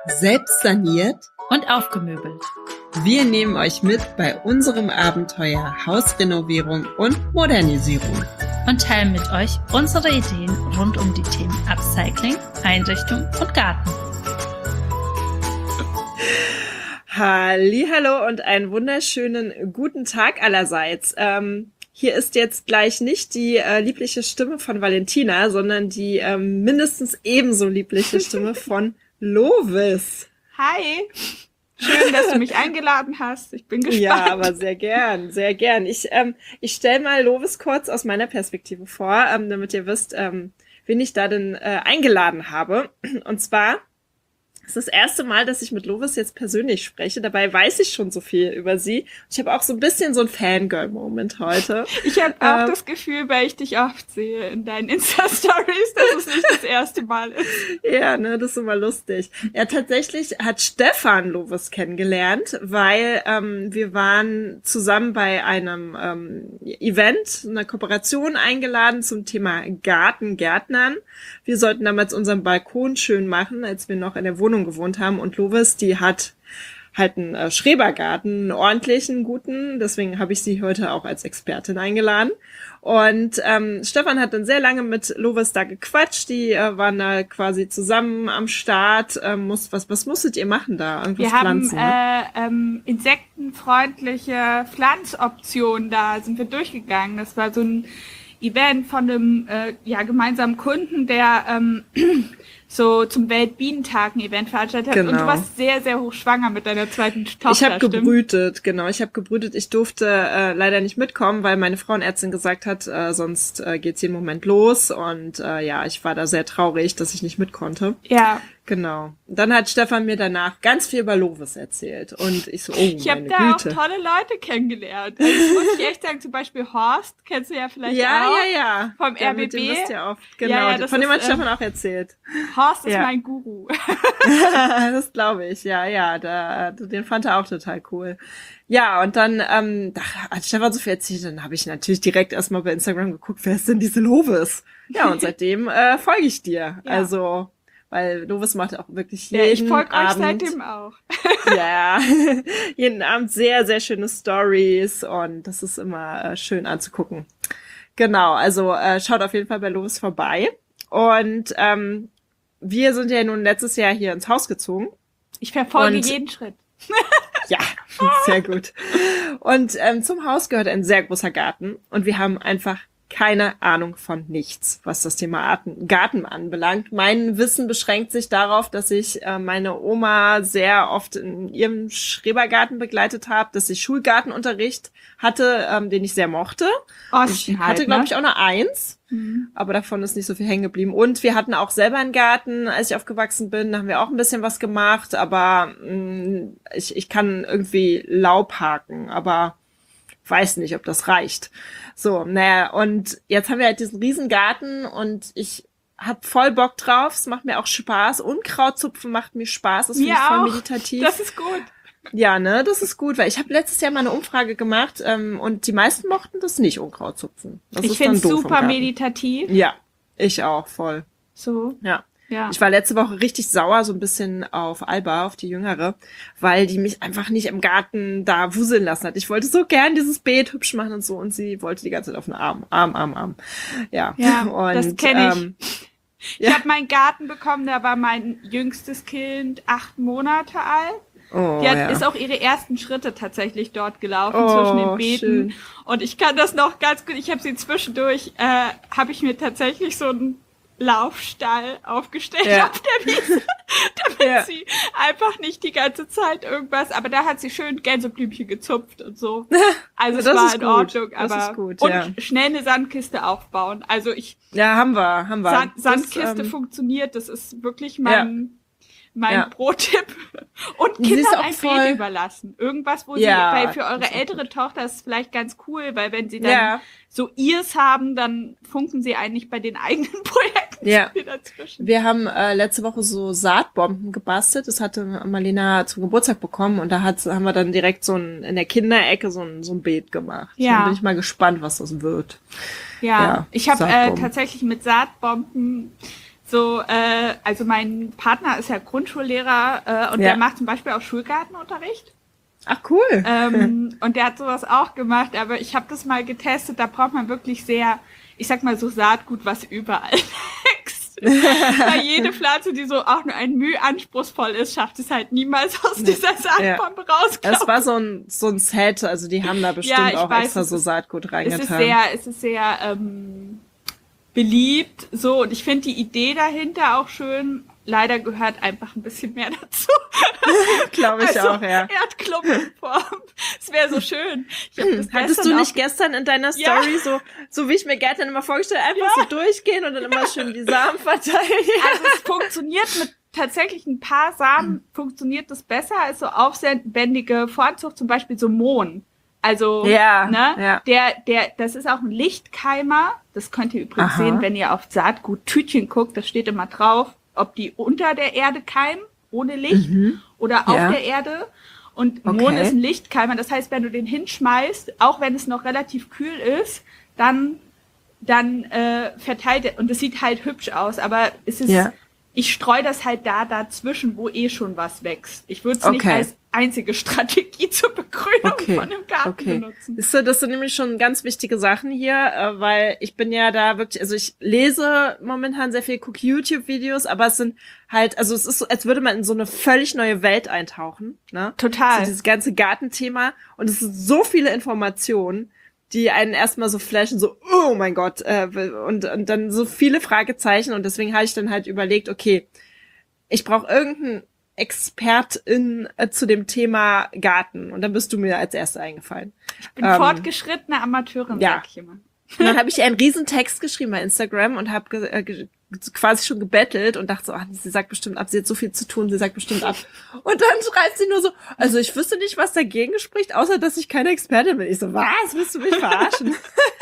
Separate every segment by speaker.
Speaker 1: Selbst saniert
Speaker 2: und aufgemöbelt.
Speaker 1: Wir nehmen euch mit bei unserem Abenteuer Hausrenovierung und Modernisierung.
Speaker 2: Und teilen mit euch unsere Ideen rund um die Themen Upcycling, Einrichtung und Garten.
Speaker 1: Hallihallo und einen wunderschönen guten Tag allerseits. Hier ist jetzt gleich nicht die liebliche Stimme von Valentina, sondern die mindestens ebenso liebliche Stimme von Lovis.
Speaker 3: Hi, schön, dass du mich eingeladen hast. Ich bin gespannt.
Speaker 1: Ja, aber sehr gern, sehr gern. Ich stelle mal Lovis kurz aus meiner Perspektive vor, damit ihr wisst, wen ich da denn eingeladen habe. Und zwar ist das erste Mal, dass ich mit Lovis jetzt persönlich spreche. Dabei weiß ich schon so viel über sie. Ich habe auch so ein bisschen so ein Fangirl-Moment heute.
Speaker 3: Ich habe auch das Gefühl, weil ich dich oft sehe in deinen Insta-Stories, dass es nicht das erste Mal ist.
Speaker 1: Ja, ne, das ist immer lustig. Ja, tatsächlich hat Stefan Lovis kennengelernt, weil wir waren zusammen bei einem Event, einer Kooperation eingeladen zum Thema Gärtnern. Wir sollten damals unseren Balkon schön machen, als wir noch in der Wohnung gewohnt haben. Und Lovis, die hat halt einen Schrebergarten, einen ordentlichen, guten. Deswegen habe ich sie heute auch als Expertin eingeladen. Und Stefan hat dann sehr lange mit Lovis da gequatscht. Die waren da quasi zusammen am Start. Was musstet ihr machen da? Irgendwas pflanzen?
Speaker 3: Wir haben insektenfreundliche Pflanzoptionen, da sind wir durchgegangen. Das war so ein Event von einem gemeinsamen Kunden, der so zum Weltbienentag ein Event veranstaltet hat.
Speaker 1: Genau.
Speaker 3: Und du warst sehr, sehr hochschwanger mit deiner zweiten Tochter.
Speaker 1: Ich habe gebrütet, genau. Ich durfte leider nicht mitkommen, weil meine Frauenärztin gesagt hat, sonst geht's jeden Moment los. Und ich war da sehr traurig, dass ich nicht mit konnte.
Speaker 3: Ja.
Speaker 1: Genau. Dann hat Stefan mir danach ganz viel über Lovis erzählt. Und ich so,
Speaker 3: ich habe da Güte. Auch tolle Leute kennengelernt. Also das muss ich echt sagen, zum Beispiel Horst, kennst du ja vielleicht auch.
Speaker 1: Ja.
Speaker 3: Vom
Speaker 1: ja,
Speaker 3: RBB.
Speaker 1: Mit dem bist du ja oft. Genau, von dem hat Stefan auch erzählt.
Speaker 3: Horst ist mein Guru.
Speaker 1: Das glaube ich, ja. Den fand er auch total cool. Ja, und dann hat Stefan so viel erzählt, dann habe ich natürlich direkt erstmal bei Instagram geguckt, wer ist denn diese Lovis? Ja, und seitdem folge ich dir. Ja. Also, weil Lovis macht auch wirklich jeden Abend.
Speaker 3: Ich folge euch seitdem auch.
Speaker 1: Ja, jeden Abend sehr, sehr schöne Stories und das ist immer schön anzugucken. Genau, also schaut auf jeden Fall bei Lovis vorbei. Und wir sind ja nun letztes Jahr hier ins Haus gezogen.
Speaker 3: Ich verfolge jeden Schritt.
Speaker 1: Ja, sehr gut. Und zum Haus gehört ein sehr großer Garten und wir haben einfach keine Ahnung von nichts, was das Thema Garten anbelangt. Mein Wissen beschränkt sich darauf, dass ich meine Oma sehr oft in ihrem Schrebergarten begleitet habe, dass ich Schulgartenunterricht hatte, den ich sehr mochte. Ich hatte, glaube ich, auch eine 1, aber davon ist nicht so viel hängen geblieben. Und wir hatten auch selber einen Garten, als ich aufgewachsen bin, da haben wir auch ein bisschen was gemacht, aber ich kann irgendwie Laub haken, aber weiß nicht, ob das reicht. So, und jetzt haben wir halt diesen riesen Garten und ich hab voll Bock drauf. Es macht mir auch Spaß. Unkrautzupfen macht mir Spaß. Das finde ich voll meditativ.
Speaker 3: Das ist gut.
Speaker 1: Ja, ne, das ist gut, weil ich habe letztes Jahr mal eine Umfrage gemacht und die meisten mochten das nicht, Unkrautzupfen.
Speaker 3: Ich finde es super meditativ.
Speaker 1: Ja, ich auch, voll.
Speaker 3: So.
Speaker 1: Ja. Ich war letzte Woche richtig sauer, so ein bisschen auf Alba, auf die Jüngere, weil die mich einfach nicht im Garten da wuseln lassen hat. Ich wollte so gern dieses Beet hübsch machen und so und sie wollte die ganze Zeit auf den Arm. Ja,
Speaker 3: und das kenne ich. Ich habe meinen Garten bekommen, da war mein jüngstes Kind 8 Monate alt. Die ist auch ihre ersten Schritte tatsächlich dort gelaufen zwischen den Beeten. Schön. Und ich kann das noch ganz gut. Ich habe sie zwischendurch, habe ich mir tatsächlich so einen Laufstall aufgestellt auf der Wiese, damit sie einfach nicht die ganze Zeit irgendwas, aber da hat sie schön Gänseblümchen gezupft und so. Also es war in Ordnung, aber und schnell eine Sandkiste aufbauen. Also
Speaker 1: haben wir.
Speaker 3: Sandkiste funktioniert, das ist wirklich mein Pro-Tipp. Und Kindern ein Beet überlassen. Irgendwas, wo sie, weil für eure ältere Tochter ist es vielleicht ganz cool, weil wenn sie dann so ihrs haben, dann funken sie eigentlich bei den eigenen Projekten dazwischen.
Speaker 1: Wir haben letzte Woche so Saatbomben gebastelt. Das hatte Marlena zum Geburtstag bekommen und da haben wir dann direkt in der Kinderecke so ein Beet gemacht.
Speaker 3: Ja.
Speaker 1: Dann bin ich mal gespannt, was das wird.
Speaker 3: Ja. Ich habe tatsächlich mit Saatbomben so, also mein Partner ist ja Grundschullehrer und der macht zum Beispiel auch Schulgartenunterricht.
Speaker 1: Ach, cool.
Speaker 3: Und der hat sowas auch gemacht, aber ich habe das mal getestet, da braucht man wirklich sehr, ich sag mal so Saatgut, was überall wächst. Weil jede Pflanze, die so auch nur ein Mühe anspruchsvoll ist, schafft es halt niemals aus dieser Saatbombe rauszukommen.
Speaker 1: Es war so ein Set, also die haben da bestimmt auch extra so Saatgut reingetan.
Speaker 3: Es ist sehr beliebt, so, und ich finde die Idee dahinter auch schön. Leider gehört einfach ein bisschen mehr dazu.
Speaker 1: Glaube ich auch, ja.
Speaker 3: Erdklumpenform. Es wäre so schön.
Speaker 1: Hattest du nicht gestern in deiner Story so wie ich mir Gärtnern immer vorgestellt, einfach so durchgehen und dann immer schön die Samen verteilen?
Speaker 3: Also es funktioniert mit tatsächlich ein paar Samen, funktioniert das besser als so aufwendige Vorzucht, zum Beispiel so Mohn. Also, das ist auch ein Lichtkeimer. Das könnt ihr übrigens sehen, wenn ihr auf Saatgut-Tütchen guckt. Das steht immer drauf, ob die unter der Erde keimen, ohne Licht, oder auf der Erde. Und Mohn ist ein Lichtkeimer. Das heißt, wenn du den hinschmeißt, auch wenn es noch relativ kühl ist, dann verteilt er. Und es sieht halt hübsch aus. Aber es ist, ich streue das halt dazwischen, wo schon was wächst. Ich würde es nicht als einzige Strategie zur Begrünung von einem Garten benutzen.
Speaker 1: Das sind nämlich schon ganz wichtige Sachen hier, weil ich bin ja da wirklich, also ich lese momentan sehr viel, gucke YouTube-Videos, aber es sind halt, also es ist so, als würde man in so eine völlig neue Welt eintauchen, ne?
Speaker 3: Total.
Speaker 1: So dieses ganze Gartenthema, und es sind so viele Informationen, die einen erstmal so flashen, so, oh mein Gott, und dann so viele Fragezeichen, und deswegen habe ich dann halt überlegt, okay, ich brauche irgendeinen Expertin zu dem Thema Garten, und dann bist du mir als Erste eingefallen.
Speaker 3: Ich bin fortgeschrittene Amateurin, sag ich immer.
Speaker 1: Und dann habe ich einen riesen Text geschrieben bei Instagram und habe quasi schon gebettelt und dachte so, sie sagt bestimmt ab, sie hat so viel zu tun, sie sagt bestimmt ab. Und dann schreibt sie nur so, also ich wüsste nicht, was dagegen spricht, außer dass ich keine Expertin bin. Ich so, was? Willst du mich verarschen?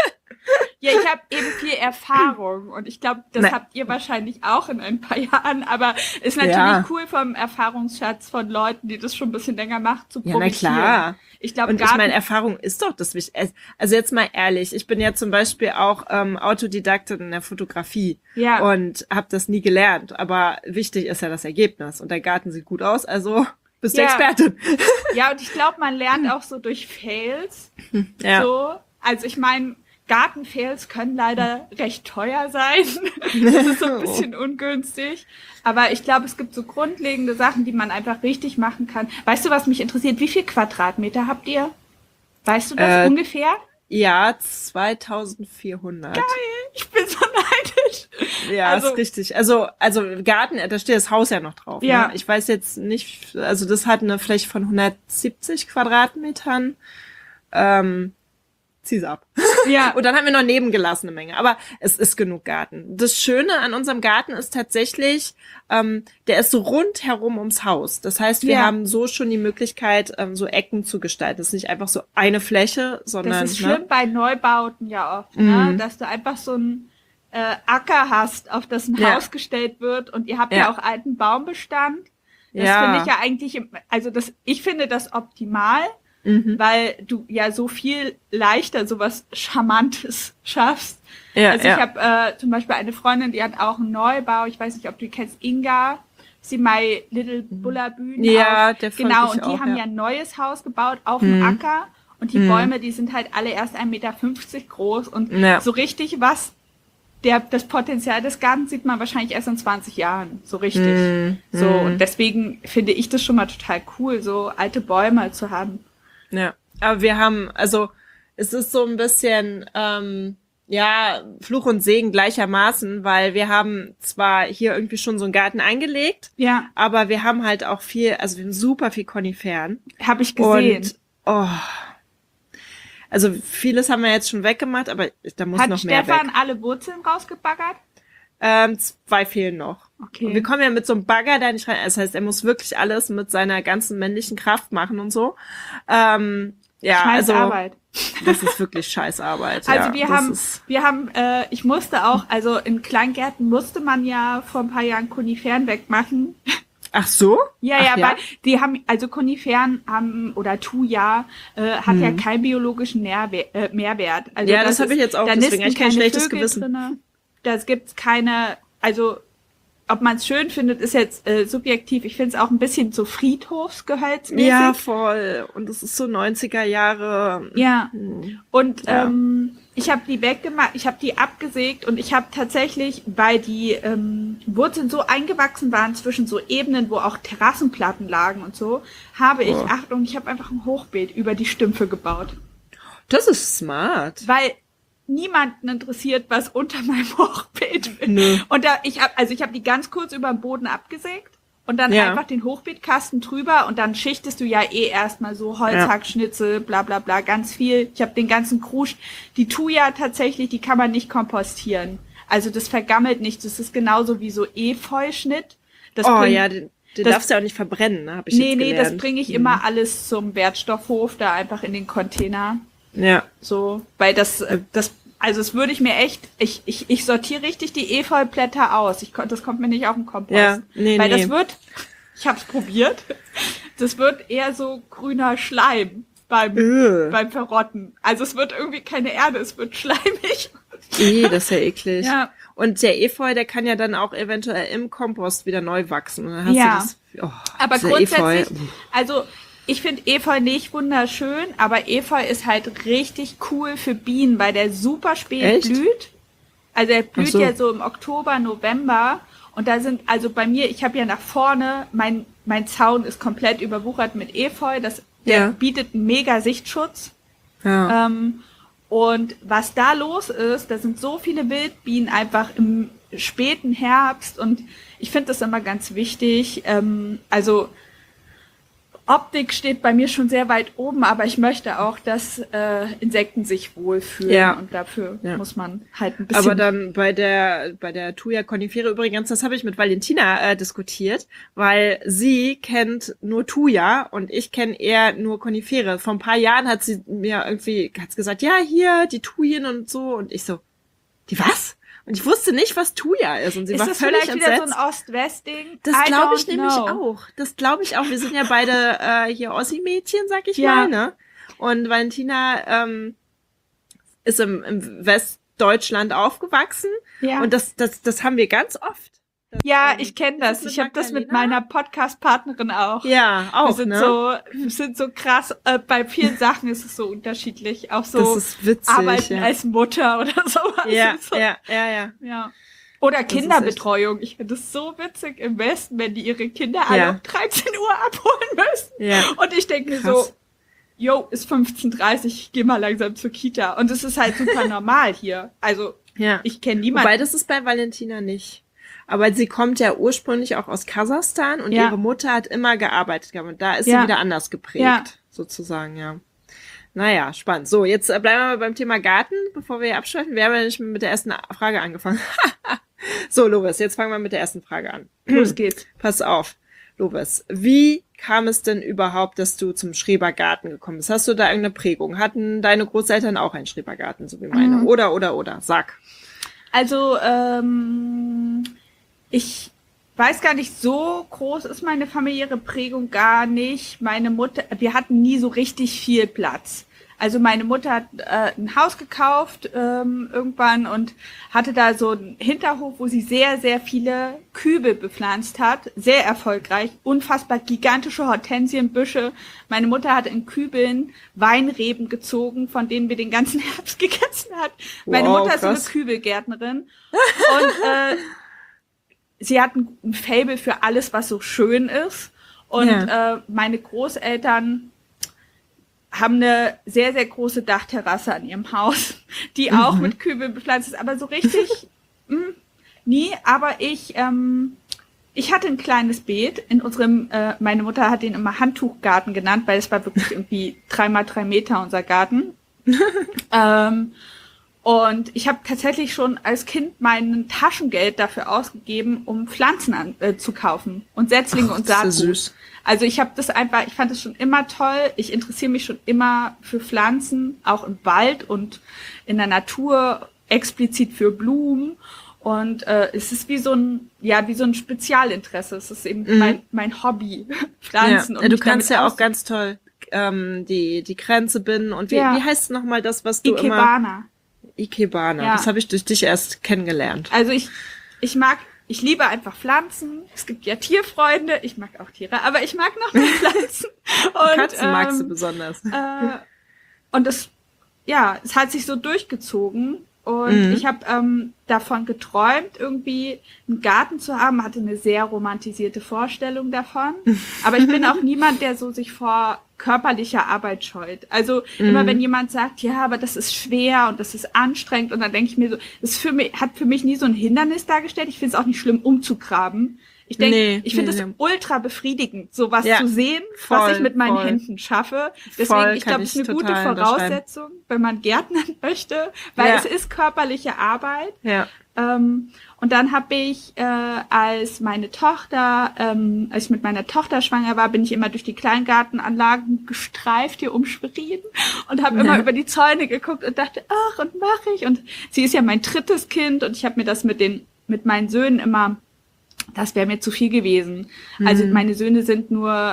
Speaker 3: Ja, ich habe eben viel Erfahrung, und ich glaube, das habt ihr wahrscheinlich auch in ein paar Jahren, aber ist natürlich cool vom Erfahrungsschatz von Leuten, die das schon ein bisschen länger machen, zu profitieren.
Speaker 1: Ja, na klar.
Speaker 3: Ich glaube,
Speaker 1: und ich meine, Erfahrung ist doch das Wichtigste. Also jetzt mal ehrlich, ich bin ja zum Beispiel auch Autodidaktin in der Fotografie und habe das nie gelernt, aber wichtig ist ja das Ergebnis, und der Garten sieht gut aus, also bist du Expertin.
Speaker 3: Ja, und ich glaube, man lernt auch so durch Fails. So, also ich meine, Gartenfails können leider recht teuer sein. Das ist so ein bisschen ungünstig. Aber ich glaube, es gibt so grundlegende Sachen, die man einfach richtig machen kann. Weißt du, was mich interessiert? Wie viel Quadratmeter habt ihr? Weißt du das ungefähr?
Speaker 1: Ja, 2400.
Speaker 3: Geil, ich bin so neidisch.
Speaker 1: Ja, also, ist richtig. Also Garten, da steht das Haus ja noch drauf.
Speaker 3: Ja.
Speaker 1: Ne? Ich weiß jetzt nicht, also das hat eine Fläche von 170 Quadratmetern. Zieh's ab.
Speaker 3: Ja.
Speaker 1: Und dann haben wir noch nebengelassene Menge. Aber es ist genug Garten. Das Schöne an unserem Garten ist tatsächlich, der ist so rundherum ums Haus. Das heißt, wir haben so schon die Möglichkeit, so Ecken zu gestalten. Das ist nicht einfach so eine Fläche, sondern...
Speaker 3: Das ist schlimm bei Neubauten ja oft, ne? Dass du einfach so einen Acker hast, auf das ein Haus gestellt wird, und ihr habt ja auch alten Baumbestand. Das finde ich ja eigentlich, ich finde das optimal. Weil du ja so viel leichter sowas Charmantes schaffst. Ja, also ich habe zum Beispiel eine Freundin, die hat auch einen Neubau. Ich weiß nicht, ob du die kennst, Inga. Sie My Little Bullabühn.
Speaker 1: Ja, der
Speaker 3: genau, und die haben ja ein neues Haus gebaut auf dem Acker. Und die Bäume, die sind halt alle erst 1,50 Meter groß. Und so richtig das Potenzial des Gartens sieht man wahrscheinlich erst in 20 Jahren. So richtig. So, und deswegen finde ich das schon mal total cool, so alte Bäume zu haben.
Speaker 1: Ja, aber wir haben, also es ist so ein bisschen, Fluch und Segen gleichermaßen, weil wir haben zwar hier irgendwie schon so einen Garten eingelegt, aber wir haben halt auch wir haben super viel Koniferen.
Speaker 3: Habe ich gesehen.
Speaker 1: Und, also vieles haben wir jetzt schon weggemacht, aber da muss noch mehr weg.
Speaker 3: Hat Stefan alle Wurzeln rausgebaggert?
Speaker 1: 2 fehlen noch.
Speaker 3: Okay.
Speaker 1: Und wir kommen ja mit so einem Bagger da nicht rein. Das heißt, er muss wirklich alles mit seiner ganzen männlichen Kraft machen und so.
Speaker 3: Scheißarbeit.
Speaker 1: Das ist wirklich Scheißarbeit.
Speaker 3: Also wir haben, ich musste auch, also in Kleingärten musste man ja vor ein paar Jahren Koniferen wegmachen.
Speaker 1: Ach so?
Speaker 3: Ja, weil die haben, also Koniferen haben, oder Thuja, hat ja keinen biologischen Mehrwert. Also
Speaker 1: das habe ich jetzt auch, deswegen habe ich kein schlechtes Gewissen.
Speaker 3: Das gibt's keine, also ob man es schön findet, ist jetzt subjektiv. Ich finde es auch ein bisschen so Friedhofsgehölzmäßig.
Speaker 1: Ja, voll. Und es ist so 90er Jahre.
Speaker 3: Ja. Und ich habe die weggemacht, ich habe die abgesägt und ich habe tatsächlich, weil die Wurzeln so eingewachsen waren zwischen so Ebenen, wo auch Terrassenplatten lagen und so, habe ich, Achtung, ich habe einfach ein Hochbeet über die Stümpfe gebaut.
Speaker 1: Das ist smart.
Speaker 3: Weil niemanden interessiert, was unter meinem Hochbeet ist. Nö. Und ich habe die ganz kurz über den Boden abgesägt und dann einfach den Hochbeetkasten drüber und dann schichtest du ja erstmal so Holzhackschnitzel, bla bla bla, ganz viel. Ich habe den ganzen Krusch. Die Thuja tatsächlich, die kann man nicht kompostieren. Also das vergammelt nicht. Das ist genauso wie so Efeuschnitt.
Speaker 1: Den darfst du ja auch nicht verbrennen, ne? Hab ich jetzt gelernt.
Speaker 3: Das bringe ich immer alles zum Wertstoffhof, da einfach in den Container.
Speaker 1: Ja.
Speaker 3: So, weil das würde ich mir echt, ich sortiere richtig die Efeublätter aus. Das kommt mir nicht auf den Kompost.
Speaker 1: Ja,
Speaker 3: das wird, ich hab's probiert, das wird eher so grüner Schleim beim Verrotten. Also es wird irgendwie keine Erde, es wird schleimig.
Speaker 1: Das ist ja eklig. Ja. Und der Efeu, der kann ja dann auch eventuell im Kompost wieder neu wachsen. Und dann hast du das,
Speaker 3: aber grundsätzlich, also ich finde Efeu nicht wunderschön, aber Efeu ist halt richtig cool für Bienen, weil der super spät blüht. Also er blüht ja so im Oktober, November. Und da sind, also bei mir, ich habe ja nach vorne, mein Zaun ist komplett überwuchert mit Efeu. Der bietet einen mega Sichtschutz. Ja. Und was da los ist, da sind so viele Wildbienen einfach im späten Herbst. Und ich finde das immer ganz wichtig. Also Optik steht bei mir schon sehr weit oben, aber ich möchte auch, dass Insekten sich wohlfühlen. Ja. Und dafür muss man halt ein bisschen...
Speaker 1: Aber dann bei der Thuja conifera übrigens, das habe ich mit Valentina diskutiert, weil sie kennt nur Thuja und ich kenne eher nur Conifere. Vor ein paar Jahren hat sie mir hat's gesagt, ja, hier, die Thujen und so. Und ich so, die was? Und ich wusste nicht, was Thuja ist. Und sie war völlig entsetzt. Ist das vielleicht wieder
Speaker 3: so ein Ost-West-Ding?
Speaker 1: Das glaube ich nämlich auch. Das glaube ich auch. Wir sind ja beide hier Ossi-Mädchen, sag ich mal, ne? Und Valentina ist im Westdeutschland aufgewachsen. Ja. Und das haben wir ganz oft.
Speaker 3: Ich kenne das. Ich habe das mit meiner Podcast-Partnerin auch.
Speaker 1: Ja, auch,
Speaker 3: wir sind so krass, bei vielen Sachen ist es so unterschiedlich. Auch so
Speaker 1: das ist witzig,
Speaker 3: Arbeiten als Mutter oder sowas. Ja. Oder Kinderbetreuung. Ich finde das so witzig im Westen, wenn die ihre Kinder alle um 13 Uhr abholen müssen. Ja. Und ich denke mir so, ist 15:30, ich gehe mal langsam zur Kita. Und das ist halt super normal hier. Also, ich kenne niemanden.
Speaker 1: Wobei, das ist bei Valentina nicht. Aber sie kommt ja ursprünglich auch aus Kasachstan und ihre Mutter hat immer gearbeitet. Und da ist sie wieder anders geprägt, sozusagen, ja. Naja, spannend. So, jetzt bleiben wir beim Thema Garten, bevor wir hier abschweifen. Wir haben ja nicht mit der ersten Frage angefangen. So, Lovis, jetzt fangen wir mit der ersten Frage an.
Speaker 3: Los geht's.
Speaker 1: Pass auf, Lovis. Wie kam es denn überhaupt, dass du zum Schrebergarten gekommen bist? Hast du da irgendeine Prägung? Hatten deine Großeltern auch einen Schrebergarten, so wie meine? Oder? Sag.
Speaker 3: Also, ich weiß gar nicht, so groß ist meine familiäre Prägung gar nicht. Meine Mutter, wir hatten nie so richtig viel Platz. Also meine Mutter hat ein Haus gekauft irgendwann und hatte da so einen Hinterhof, wo sie sehr, sehr viele Kübel bepflanzt hat. Sehr erfolgreich. Unfassbar gigantische Hortensienbüsche. Meine Mutter hat in Kübeln Weinreben gezogen, von denen wir den ganzen Herbst gegessen hat. Meine Mutter ist so eine Kübelgärtnerin. Und sie hat ein Faible für alles, was so schön ist. Und meine Großeltern haben eine sehr, sehr große Dachterrasse an ihrem Haus, die auch mit Kübeln bepflanzt ist. Aber so richtig nie. Aber ich hatte ein kleines Beet in unserem, meine Mutter hat den immer Handtuchgarten genannt, weil es war wirklich irgendwie 3x3 Meter unser Garten. Und ich habe tatsächlich schon als Kind mein Taschengeld dafür ausgegeben, um Pflanzen zu kaufen und Setzlinge und Saatgut. Süß. Also ich fand das schon immer toll. Ich interessiere mich schon immer für Pflanzen, auch im Wald und in der Natur, explizit für Blumen. Und es ist wie so ein Spezialinteresse. Es ist eben mein Hobby, Pflanzen.
Speaker 1: Ja, und du kannst ja auch ganz toll die Kränze binden. Und wie heißt nochmal das, was du
Speaker 3: Ikebana.
Speaker 1: Ikebana, das habe ich durch dich erst kennengelernt.
Speaker 3: Also ich mag ich liebe einfach Pflanzen. Es gibt ja Tierfreunde. Ich mag auch Tiere, aber ich mag noch mehr Pflanzen.
Speaker 1: Und Katzen magst du besonders.
Speaker 3: Und es hat sich so durchgezogen. Und ich habe davon geträumt, irgendwie einen Garten zu haben, hatte eine sehr romantisierte Vorstellung davon. Aber ich bin auch niemand, der so sich vor körperlicher Arbeit scheut. Also immer wenn jemand sagt, ja, aber das ist schwer und das ist anstrengend, und dann denke ich mir so, hat für mich nie so ein Hindernis dargestellt. Ich finde es auch nicht schlimm, umzugraben. Ich denke, ich finde es ultra befriedigend, sowas zu sehen, was ich mit meinen Händen schaffe. Deswegen, ich glaube, es ist eine gute Voraussetzung, wenn man gärtnern möchte, weil es ist körperliche Arbeit.
Speaker 1: Ja.
Speaker 3: Und dann habe ich, als ich mit meiner Tochter schwanger war, bin ich immer durch die Kleingartenanlagen gestreift hier um Schwerin und habe immer über die Zäune geguckt und dachte, ach, und mache ich. Und sie ist ja mein 3. Kind und ich habe mir das mit meinen Söhnen immer, das wäre mir zu viel gewesen. Also meine Söhne sind nur,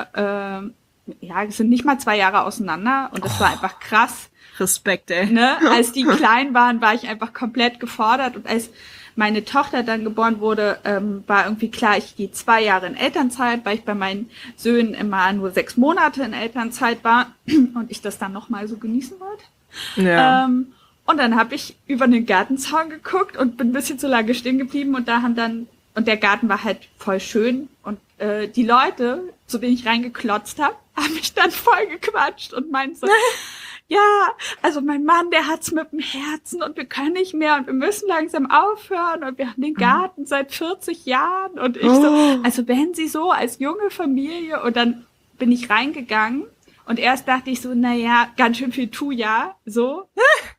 Speaker 3: sind nicht mal 2 Jahre auseinander und das war einfach krass.
Speaker 1: Respekt, ey.
Speaker 3: Ne? Als die klein waren, war ich einfach komplett gefordert, und als meine Tochter dann geboren wurde, war irgendwie klar, ich gehe 2 Jahre in Elternzeit, weil ich bei meinen Söhnen immer nur 6 Monate in Elternzeit war und ich das dann nochmal so genießen wollte.
Speaker 1: Ja.
Speaker 3: Und dann habe ich über den Gartenzaun geguckt und bin ein bisschen zu lange stehen geblieben, und und der Garten war halt voll schön, und die Leute, zu denen ich reingeklotzt habe, haben mich dann voll gequatscht und meinten so, ja, also mein Mann, der hat's mit dem Herzen und wir können nicht mehr und wir müssen langsam aufhören und wir haben den Garten seit 40 Jahren, und ich so, also wenn Sie so als junge Familie, und dann bin ich reingegangen und erst dachte ich so, naja, ganz schön viel Thuja, so,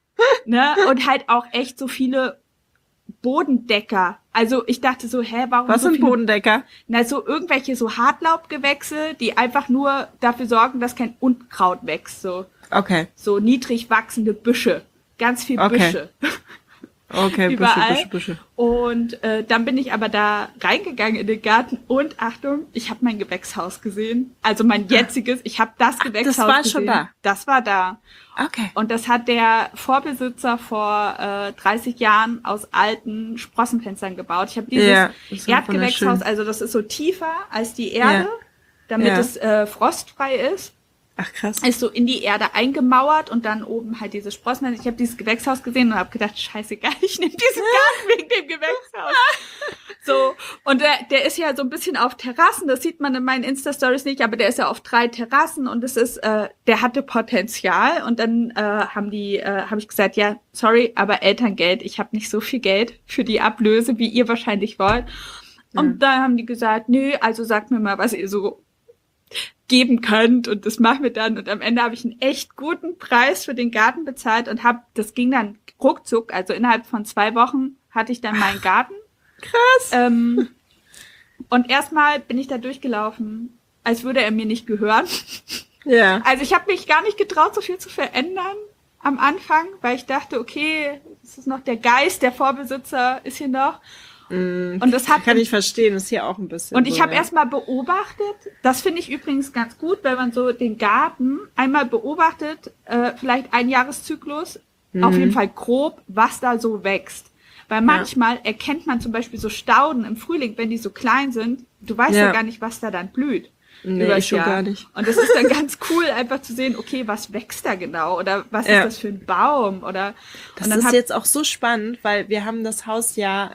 Speaker 3: ne, und halt auch echt so viele Bodendecker. Also ich dachte so, warum
Speaker 1: was
Speaker 3: so
Speaker 1: sind Bodendecker?
Speaker 3: Na, so irgendwelche so Hartlaubgewächse, die einfach nur dafür sorgen, dass kein Unkraut wächst, so.
Speaker 1: Okay.
Speaker 3: So niedrig wachsende Büsche. Ganz viel Büsche.
Speaker 1: Okay, Büsche.
Speaker 3: Und dann bin ich aber da reingegangen in den Garten und Achtung, ich habe mein Gewächshaus gesehen. Also mein jetziges, ich habe das Gewächshaus gesehen.
Speaker 1: Das war schon da?
Speaker 3: Das war da.
Speaker 1: Okay.
Speaker 3: Und das hat der Vorbesitzer vor 30 Jahren aus alten Sprossenfenstern gebaut. Ich habe dieses Erdgewächshaus, also das ist so tiefer als die Erde, damit es frostfrei ist.
Speaker 1: Ach krass.
Speaker 3: Ist so in die Erde eingemauert und dann oben halt diese Sprossen. Ich habe dieses Gewächshaus gesehen und habe gedacht, scheißegal, ich nehme diesen Garten wegen dem Gewächshaus. So, und der ist ja so ein bisschen auf Terrassen, das sieht man in meinen Insta-Stories nicht, aber der ist ja auf 3 Terrassen und es ist, der hatte Potenzial, und dann habe ich gesagt, ja, sorry, aber Elterngeld, ich habe nicht so viel Geld für die Ablöse, wie ihr wahrscheinlich wollt. Und dann haben die gesagt, nö, also sagt mir mal, was ihr so geben könnt, und das machen wir dann, und am Ende habe ich einen echt guten Preis für den Garten bezahlt und das ging dann ruckzuck, also innerhalb von 2 Wochen hatte ich dann meinen Garten.
Speaker 1: Krass.
Speaker 3: Und erstmal bin ich da durchgelaufen, als würde er mir nicht gehören.
Speaker 1: Ja.
Speaker 3: Also ich habe mich gar nicht getraut, so viel zu verändern am Anfang, weil ich dachte, okay, das ist noch der Geist, der Vorbesitzer ist hier noch. Und das
Speaker 1: kann ich verstehen, ist hier auch ein bisschen.
Speaker 3: Und ich habe erstmal beobachtet, das finde ich übrigens ganz gut, wenn man so den Garten einmal beobachtet, vielleicht ein Jahreszyklus, auf jeden Fall grob, was da so wächst. Weil manchmal erkennt man zum Beispiel so Stauden im Frühling, wenn die so klein sind, du weißt ja gar nicht, was da dann blüht.
Speaker 1: Nee, schon gar nicht.
Speaker 3: Und das ist dann ganz cool, einfach zu sehen, okay, was wächst da genau? Oder was ist das für ein Baum? Oder
Speaker 1: das ist jetzt auch so spannend, weil wir haben das Haus ja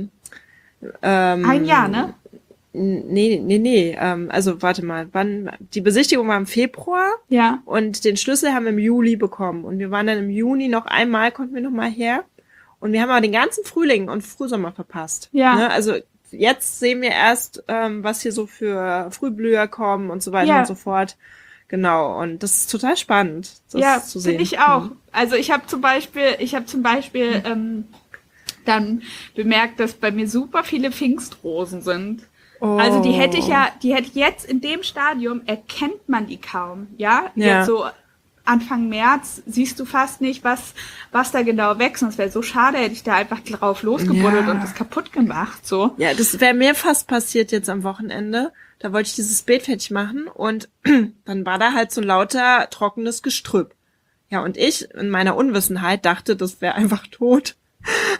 Speaker 3: ein Jahr, ne?
Speaker 1: Nee. Also warte mal, die Besichtigung war im Februar, und den Schlüssel haben wir im Juli bekommen. Und wir waren dann im Juni konnten wir noch mal her. Und wir haben aber den ganzen Frühling und Frühsommer verpasst. Ja. Ne? Also jetzt sehen wir erst, was hier so für Frühblüher kommen und so weiter und so fort. Genau, und das ist total spannend, das zu sehen.
Speaker 3: Ja, finde ich auch. Also ich habe zum Beispiel dann bemerkt, dass bei mir super viele Pfingstrosen sind. Oh. Also die hätte ich jetzt in dem Stadium, erkennt man die kaum, ja? Jetzt so Anfang März siehst du fast nicht, was da genau wächst. Und es wäre so schade, hätte ich da einfach drauf losgebuddelt und das kaputt gemacht, so.
Speaker 1: Ja, das wäre mir fast passiert jetzt am Wochenende. Da wollte ich dieses Beet fertig machen und dann war da halt so lauter trockenes Gestrüpp. Ja, und ich in meiner Unwissenheit dachte, das wäre einfach tot.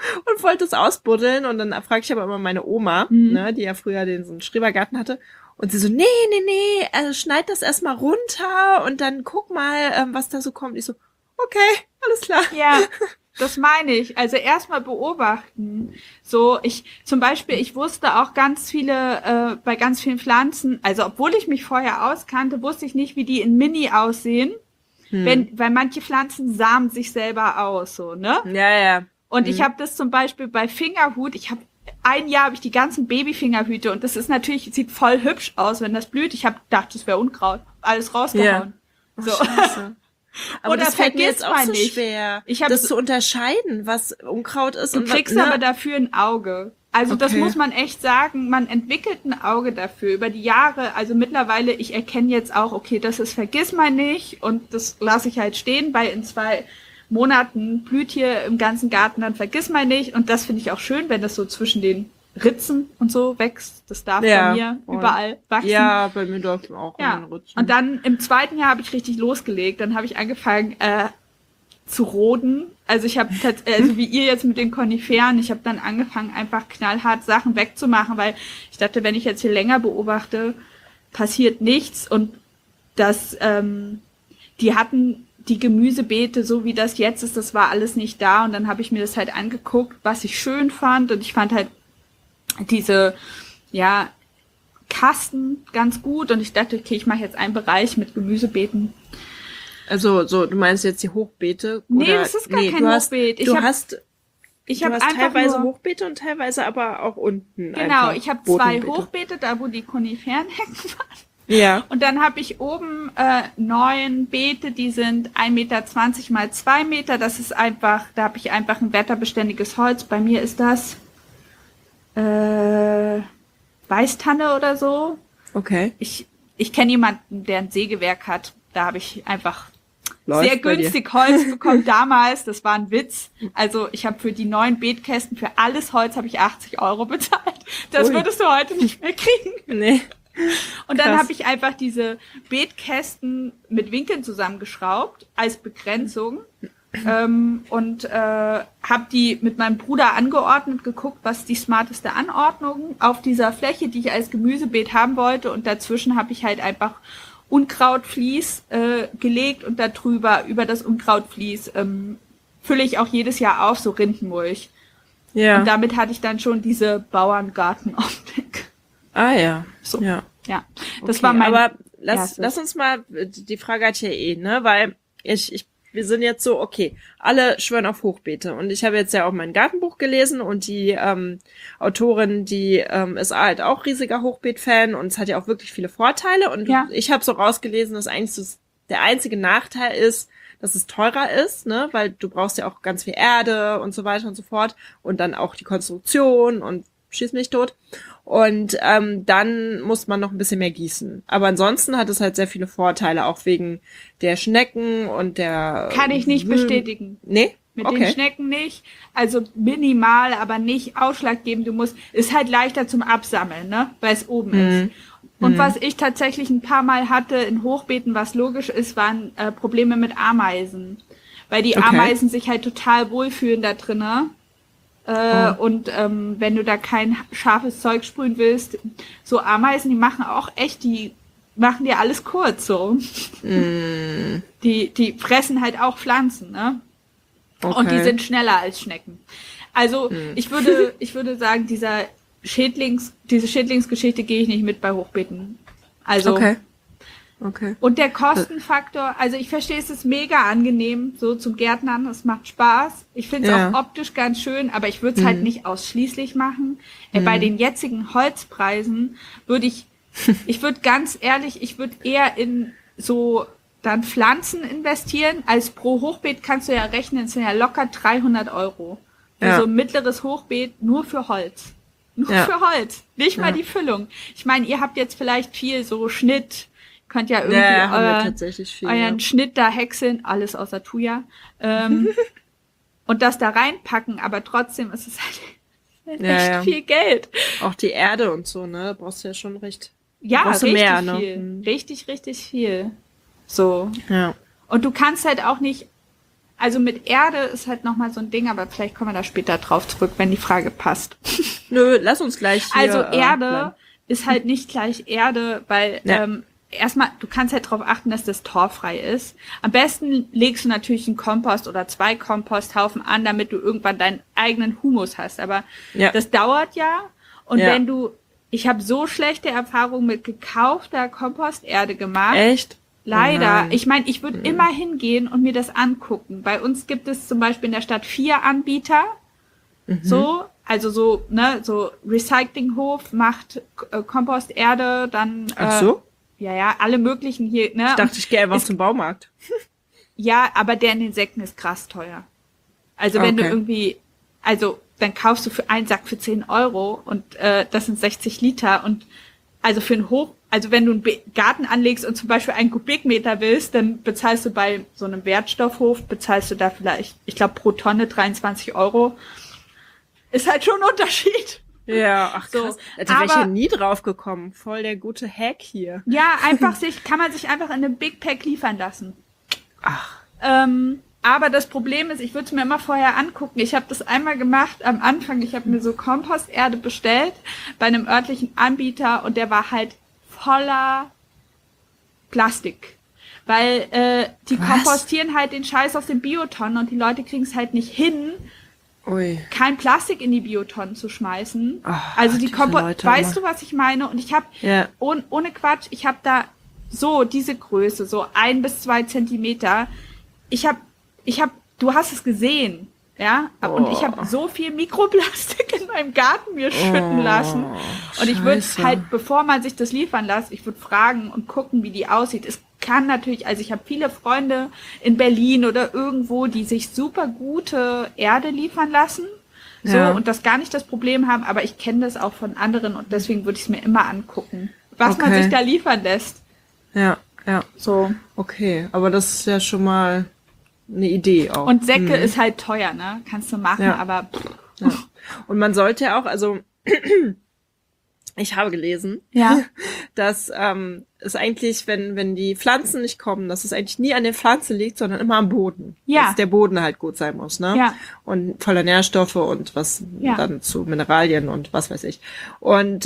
Speaker 1: und wollte es ausbuddeln. Und dann frage ich aber immer meine Oma, ne, die ja früher so einen Schrebergarten hatte. Und sie so, nee, also schneid das erstmal runter und dann guck mal, was da so kommt. Ich so, okay, alles klar.
Speaker 3: Ja, das meine ich. Also erstmal beobachten. So, ich wusste auch ganz viele, bei ganz vielen Pflanzen, also obwohl ich mich vorher auskannte, wusste ich nicht, wie die in Mini aussehen. Weil manche Pflanzen samen sich selber aus, so, ne?
Speaker 1: Ja.
Speaker 3: Und ich habe das zum Beispiel bei Fingerhut, ein Jahr habe ich die ganzen Babyfingerhüte und das ist natürlich, sieht voll hübsch aus, wenn das blüht. Ich habe gedacht, das wäre Unkraut. Alles rausgehauen.
Speaker 1: Ja.
Speaker 3: So.
Speaker 1: Scheiße. Aber
Speaker 3: oder
Speaker 1: das fällt mir jetzt auch so
Speaker 3: nicht.
Speaker 1: schwer, das zu unterscheiden, was Unkraut ist.
Speaker 3: Du kriegst aber dafür ein Auge. Also das muss man echt sagen, man entwickelt ein Auge dafür über die Jahre. Also mittlerweile, ich erkenne jetzt auch, okay, das ist Vergissmeinnicht und das lasse ich halt stehen, weil in 2 Monaten blüht hier im ganzen Garten dann Vergissmeinnicht und das finde ich auch schön, wenn das so zwischen den Ritzen und so wächst. Das darf bei mir überall wachsen.
Speaker 1: Ja, bei mir darf auch in den Ritzen.
Speaker 3: Und dann im 2. Jahr habe ich richtig losgelegt. Dann habe ich angefangen zu roden. Also ich habe, also wie ihr jetzt mit den Koniferen, ich habe dann angefangen, einfach knallhart Sachen wegzumachen, weil ich dachte, wenn ich jetzt hier länger beobachte, passiert nichts. Und das, die hatten die Gemüsebeete, so wie das jetzt ist, das war alles nicht da. Und dann habe ich mir das halt angeguckt, was ich schön fand. Und ich fand halt diese, Kasten ganz gut. Und ich dachte, okay, ich mache jetzt einen Bereich mit Gemüsebeeten.
Speaker 1: Also, so, du meinst jetzt die Hochbeete?
Speaker 3: Nee, das ist gar kein Hochbeet.
Speaker 1: Du hast teilweise
Speaker 3: nur
Speaker 1: Hochbeete und teilweise aber auch unten.
Speaker 3: Genau, ich habe 2 Hochbeete, da wo die Koniferenhecken waren.
Speaker 1: Ja.
Speaker 3: Und dann habe ich oben 9 Beete, die sind 1,20 Meter mal 2 Meter. Das ist einfach, da habe ich einfach ein wetterbeständiges Holz. Bei mir ist das Weißtanne oder so.
Speaker 1: Okay.
Speaker 3: Ich kenne jemanden, der ein Sägewerk hat. Da habe ich einfach sehr günstig Holz bekommen damals. Das war ein Witz. Also ich habe für die 9 Beetkästen, für alles Holz habe ich 80 € bezahlt. Das würdest du heute nicht mehr kriegen.
Speaker 1: Nee.
Speaker 3: Und dann habe ich einfach diese Beetkästen mit Winkeln zusammengeschraubt als Begrenzung und habe die mit meinem Bruder angeordnet, geguckt, was die smarteste Anordnung auf dieser Fläche, die ich als Gemüsebeet haben wollte. Und dazwischen habe ich halt einfach Unkrautvlies gelegt und darüber, über das Unkrautvlies fülle ich auch jedes Jahr auf, so Rindenmulch. Ja. Und damit hatte ich dann schon diese Bauerngartenoptik.
Speaker 1: Ah ja.
Speaker 3: So.
Speaker 1: Ja.
Speaker 3: Das
Speaker 1: okay,
Speaker 3: war mein.
Speaker 1: Aber lass uns mal, die Frage hat ja ne, weil wir sind jetzt so, okay, alle schwören auf Hochbeete. Und ich habe jetzt ja auch mein Gartenbuch gelesen und die Autorin, die ist halt auch riesiger Hochbeet-Fan und es hat ja auch wirklich viele Vorteile. Und ich habe so rausgelesen, dass eigentlich so der einzige Nachteil ist, dass es teurer ist, ne, weil du brauchst ja auch ganz viel Erde und so weiter und so fort. Und dann auch die Konstruktion und schieß mich tot. Und dann muss man noch ein bisschen mehr gießen. Aber ansonsten hat es halt sehr viele Vorteile, auch wegen der Schnecken und der...
Speaker 3: Kann ich nicht bestätigen.
Speaker 1: Nee?
Speaker 3: Mit den Schnecken nicht. Also minimal, aber nicht ausschlaggebend. Ist halt leichter zum Absammeln, ne, weil es oben ist. Und was ich tatsächlich ein paar Mal hatte in Hochbeeten, was logisch ist, waren Probleme mit Ameisen. Weil die Ameisen sich halt total wohlfühlen da drinnen. Und wenn du da kein scharfes Zeug sprühen willst, so Ameisen, die machen dir alles kurz so. Die fressen halt auch Pflanzen, ne? Okay. Und die sind schneller als Schnecken. Also ich würde sagen, diese Schädlingsgeschichte gehe ich nicht mit bei Hochbeeten. Also
Speaker 1: Okay.
Speaker 3: Und der Kostenfaktor, also ich verstehe, es ist mega angenehm, so zum Gärtnern, es macht Spaß. Ich finde es auch optisch ganz schön, aber ich würde es halt nicht ausschließlich machen. Bei den jetzigen Holzpreisen ich würde ganz ehrlich, ich würde eher in so dann Pflanzen investieren. Als pro Hochbeet kannst du ja rechnen, es sind ja locker 300 €. Für so ein mittleres Hochbeet nur für Holz. Für Holz, nicht mal die Füllung. Ich meine, ihr habt jetzt vielleicht viel so Schnitt, könnt ja irgendwie euren Schnitt da häckseln, alles außer Thuja, und das da reinpacken, aber trotzdem ist es halt echt viel Geld.
Speaker 1: Auch die Erde und so, ne, brauchst du ja schon recht.
Speaker 3: Ja, richtig
Speaker 1: mehr,
Speaker 3: viel.
Speaker 1: Ne?
Speaker 3: Richtig viel. So.
Speaker 1: Ja.
Speaker 3: Und du kannst halt auch nicht, Also mit Erde ist halt nochmal so ein Ding, aber vielleicht kommen wir da später drauf zurück, wenn die Frage passt.
Speaker 1: Nö, lass uns gleich hier,
Speaker 3: also Erde ist halt nicht gleich Erde, weil erstmal, du kannst halt darauf achten, dass das torfrei ist. Am besten legst du natürlich einen Kompost oder 2 Komposthaufen an, damit du irgendwann deinen eigenen Humus hast. Aber das dauert ja. Und wenn ich habe so schlechte Erfahrungen mit gekaufter Komposterde gemacht.
Speaker 1: Echt?
Speaker 3: Leider. Ich meine, ich würde immer hingehen und mir das angucken. Bei uns gibt es zum Beispiel in der Stadt 4 Anbieter. So, also so Recyclinghof macht Komposterde, dann
Speaker 1: Ach so?
Speaker 3: Ja, alle möglichen hier, ne?
Speaker 1: Ich dachte, ich gehe einfach zum Baumarkt.
Speaker 3: Ja, aber der in den Säcken ist krass teuer. Also wenn du irgendwie, dann kaufst du für einen Sack für 10 Euro und das sind 60 Liter und also für wenn du einen Garten anlegst und zum Beispiel 1 Kubikmeter willst, dann bezahlst du bei so einem Wertstoffhof, bezahlst du da vielleicht, ich glaube pro Tonne 23 Euro. Ist halt schon ein Unterschied.
Speaker 1: Ja, ach krass. Da wäre ich ja nie drauf gekommen. Voll der gute Hack hier.
Speaker 3: Ja, kann man sich einfach in einem Big Pack liefern lassen.
Speaker 1: Ach.
Speaker 3: Aber das Problem ist, ich würde es mir immer vorher angucken. Ich habe das einmal gemacht am Anfang. Ich habe mir so Komposterde bestellt bei einem örtlichen Anbieter und der war halt voller Plastik. Weil die kompostieren halt den Scheiß aus den Biotonnen und die Leute kriegen es halt nicht hin, kein Plastik in die Biotonnen zu schmeißen. Also die weißt du, was ich meine? Und ich habe, ohne Quatsch, ich habe da so diese Größe, so 1 bis 2 Zentimeter. Du hast es gesehen, ja? Und ich habe so viel Mikroplastik in meinem Garten mir schütten lassen. Und ich würde halt, bevor man sich das liefern lässt, ich würde fragen und gucken, wie die aussieht. Es kann natürlich, also ich habe viele Freunde in Berlin oder irgendwo, die sich super gute Erde liefern lassen. So, und das gar nicht das Problem haben, aber ich kenne das auch von anderen und deswegen würde ich es mir immer angucken, was man sich da liefern lässt.
Speaker 1: Ja.
Speaker 3: So.
Speaker 1: Okay, aber das ist ja schon mal eine Idee auch.
Speaker 3: Und Säcke ist halt teuer, ne? Kannst du machen, aber
Speaker 1: Und man sollte ja auch, also ich habe gelesen, dass es eigentlich, wenn die Pflanzen nicht kommen, dass es eigentlich nie an der Pflanze liegt, sondern immer am Boden.
Speaker 3: Ja.
Speaker 1: Dass der Boden halt gut sein muss, ne?
Speaker 3: Ja.
Speaker 1: Und voller Nährstoffe und was dann zu Mineralien und was weiß ich. Und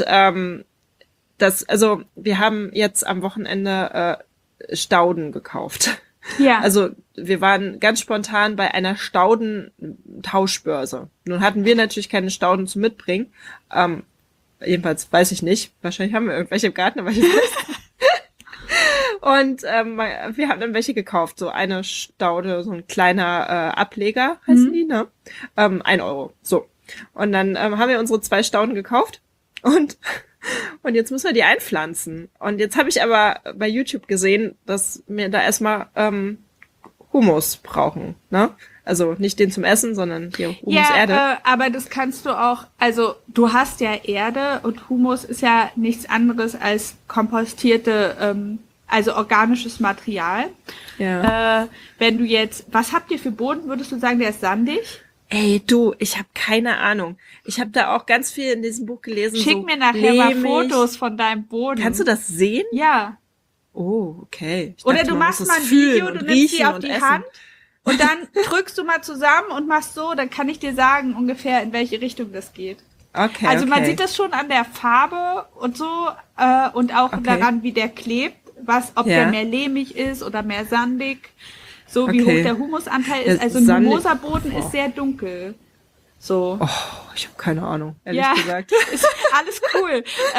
Speaker 1: wir haben jetzt am Wochenende Stauden gekauft.
Speaker 3: Ja.
Speaker 1: Also wir waren ganz spontan bei einer Staudentauschbörse. Nun hatten wir natürlich keine Stauden zum Mitbringen. Jedenfalls weiß ich nicht. Wahrscheinlich haben wir irgendwelche im Garten, aber ich weiß. Und wir haben dann welche gekauft. So eine Staude, so ein kleiner Ableger heißen die, ne? 1 Euro. So. Und dann haben wir unsere 2 Stauden gekauft und jetzt müssen wir die einpflanzen. Und jetzt habe ich aber bei YouTube gesehen, dass wir da erstmal Humus brauchen, ne? Also nicht den zum Essen, sondern hier Humuserde.
Speaker 3: Ja, aber das kannst du auch, also du hast ja Erde und Humus ist ja nichts anderes als kompostierte, also organisches Material.
Speaker 1: Ja.
Speaker 3: Wenn du jetzt, was habt ihr für Boden? Würdest du sagen, der ist sandig?
Speaker 1: Ey, du, ich habe keine Ahnung. Ich habe da auch ganz viel in diesem Buch gelesen.
Speaker 3: Schick mir nachher mal Fotos von deinem Boden.
Speaker 1: Kannst du das sehen?
Speaker 3: Ja.
Speaker 1: Oh, okay.
Speaker 3: Oder du machst mal ein Video, du nimmst die auf die Hand und dann drückst du mal zusammen und machst so, dann kann ich dir sagen ungefähr, in welche Richtung das geht.
Speaker 1: Okay.
Speaker 3: Also man sieht das schon an der Farbe und so und auch daran, wie der klebt, ob der mehr lehmig ist oder mehr sandig. So wie hoch der Humusanteil ist. Also ein humoser Boden ist sehr dunkel. So.
Speaker 1: Oh, ich habe keine Ahnung, ehrlich gesagt.
Speaker 3: Ist alles cool.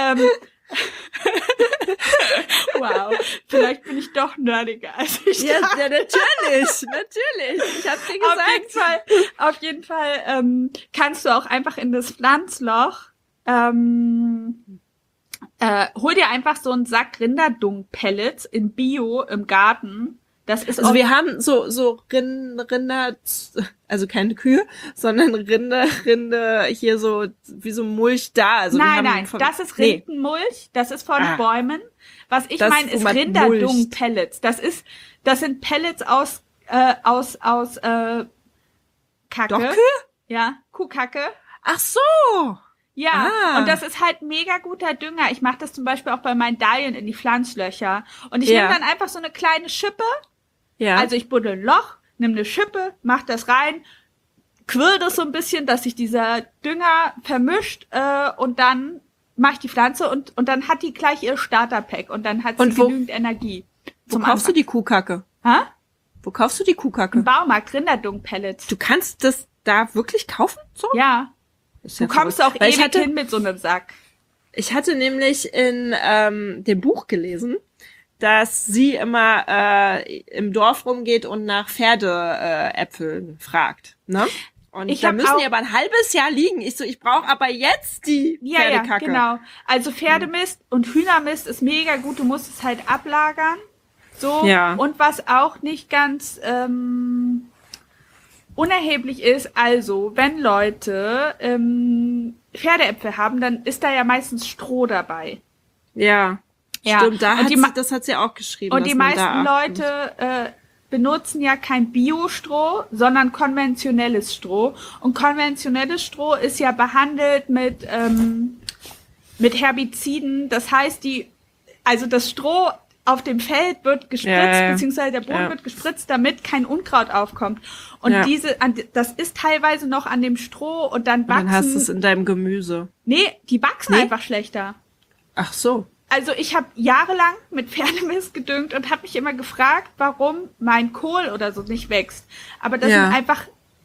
Speaker 3: Wow, vielleicht bin ich doch nerdiger als ich dachte.
Speaker 1: Ja, natürlich. Ich hab's dir gesagt.
Speaker 3: Auf jeden Fall kannst du auch einfach in das Pflanzloch hol dir einfach so einen Sack Rinderdung-Pellets in Bio im Garten. Das ist
Speaker 1: also wir haben so Rinder, also keine Kühe, sondern Rinde hier so wie so Mulch da. Also
Speaker 3: nein, das ist Rindenmulch, das ist von Bäumen. Was ich meine ist Rinderdung-Pellets. Das sind Pellets aus Kacke.
Speaker 1: Doch Kühe?
Speaker 3: Ja, Kuhkacke.
Speaker 1: Ach so.
Speaker 3: Ja, und das ist halt mega guter Dünger. Ich mache das zum Beispiel auch bei meinen Dahlien in die Pflanzlöcher. Und ich nehme dann einfach so eine kleine Schippe. Ja. Also ich buddel ein Loch, nimm eine Schippe, mach das rein, quirl das so ein bisschen, dass sich dieser Dünger vermischt und dann mach ich die Pflanze und dann hat die gleich ihr Starterpack und dann hat sie genügend Energie.
Speaker 1: Wo kaufst du die Kuhkacke?
Speaker 3: Ha?
Speaker 1: Wo kaufst du die Kuhkacke?
Speaker 3: Im Baumarkt, Rinderdung-Pellets.
Speaker 1: Du kannst das da wirklich kaufen? So?
Speaker 3: Ja. Du kommst auch ewig hin mit so einem Sack.
Speaker 1: Ich hatte nämlich in dem Buch gelesen, dass sie immer im Dorf rumgeht und nach Pferdeäpfeln fragt, ne? Und da müssen die aber ein halbes Jahr liegen. Ich brauche aber jetzt die Pferdekacke.
Speaker 3: Ja, genau. Also Pferdemist und Hühnermist ist mega gut. Du musst es halt ablagern. So. Ja. Und was auch nicht ganz unerheblich ist, also wenn Leute Pferdeäpfel haben, dann ist da ja meistens Stroh dabei.
Speaker 1: Ja, stimmt. Das hat sie auch geschrieben.
Speaker 3: Und die meisten Leute benutzen ja kein Biostroh, sondern konventionelles Stroh. Und konventionelles Stroh ist ja behandelt mit Herbiziden. Das heißt, das Stroh auf dem Feld wird gespritzt, beziehungsweise der Boden wird gespritzt, damit kein Unkraut aufkommt. Und das ist teilweise noch an dem Stroh und dann wachsen...
Speaker 1: Und dann hast du es in deinem Gemüse.
Speaker 3: Nee, die wachsen einfach schlechter.
Speaker 1: Ach so.
Speaker 3: Also ich habe jahrelang mit Pferdemist gedüngt und habe mich immer gefragt, warum mein Kohl oder so nicht wächst. Aber das sind einfach,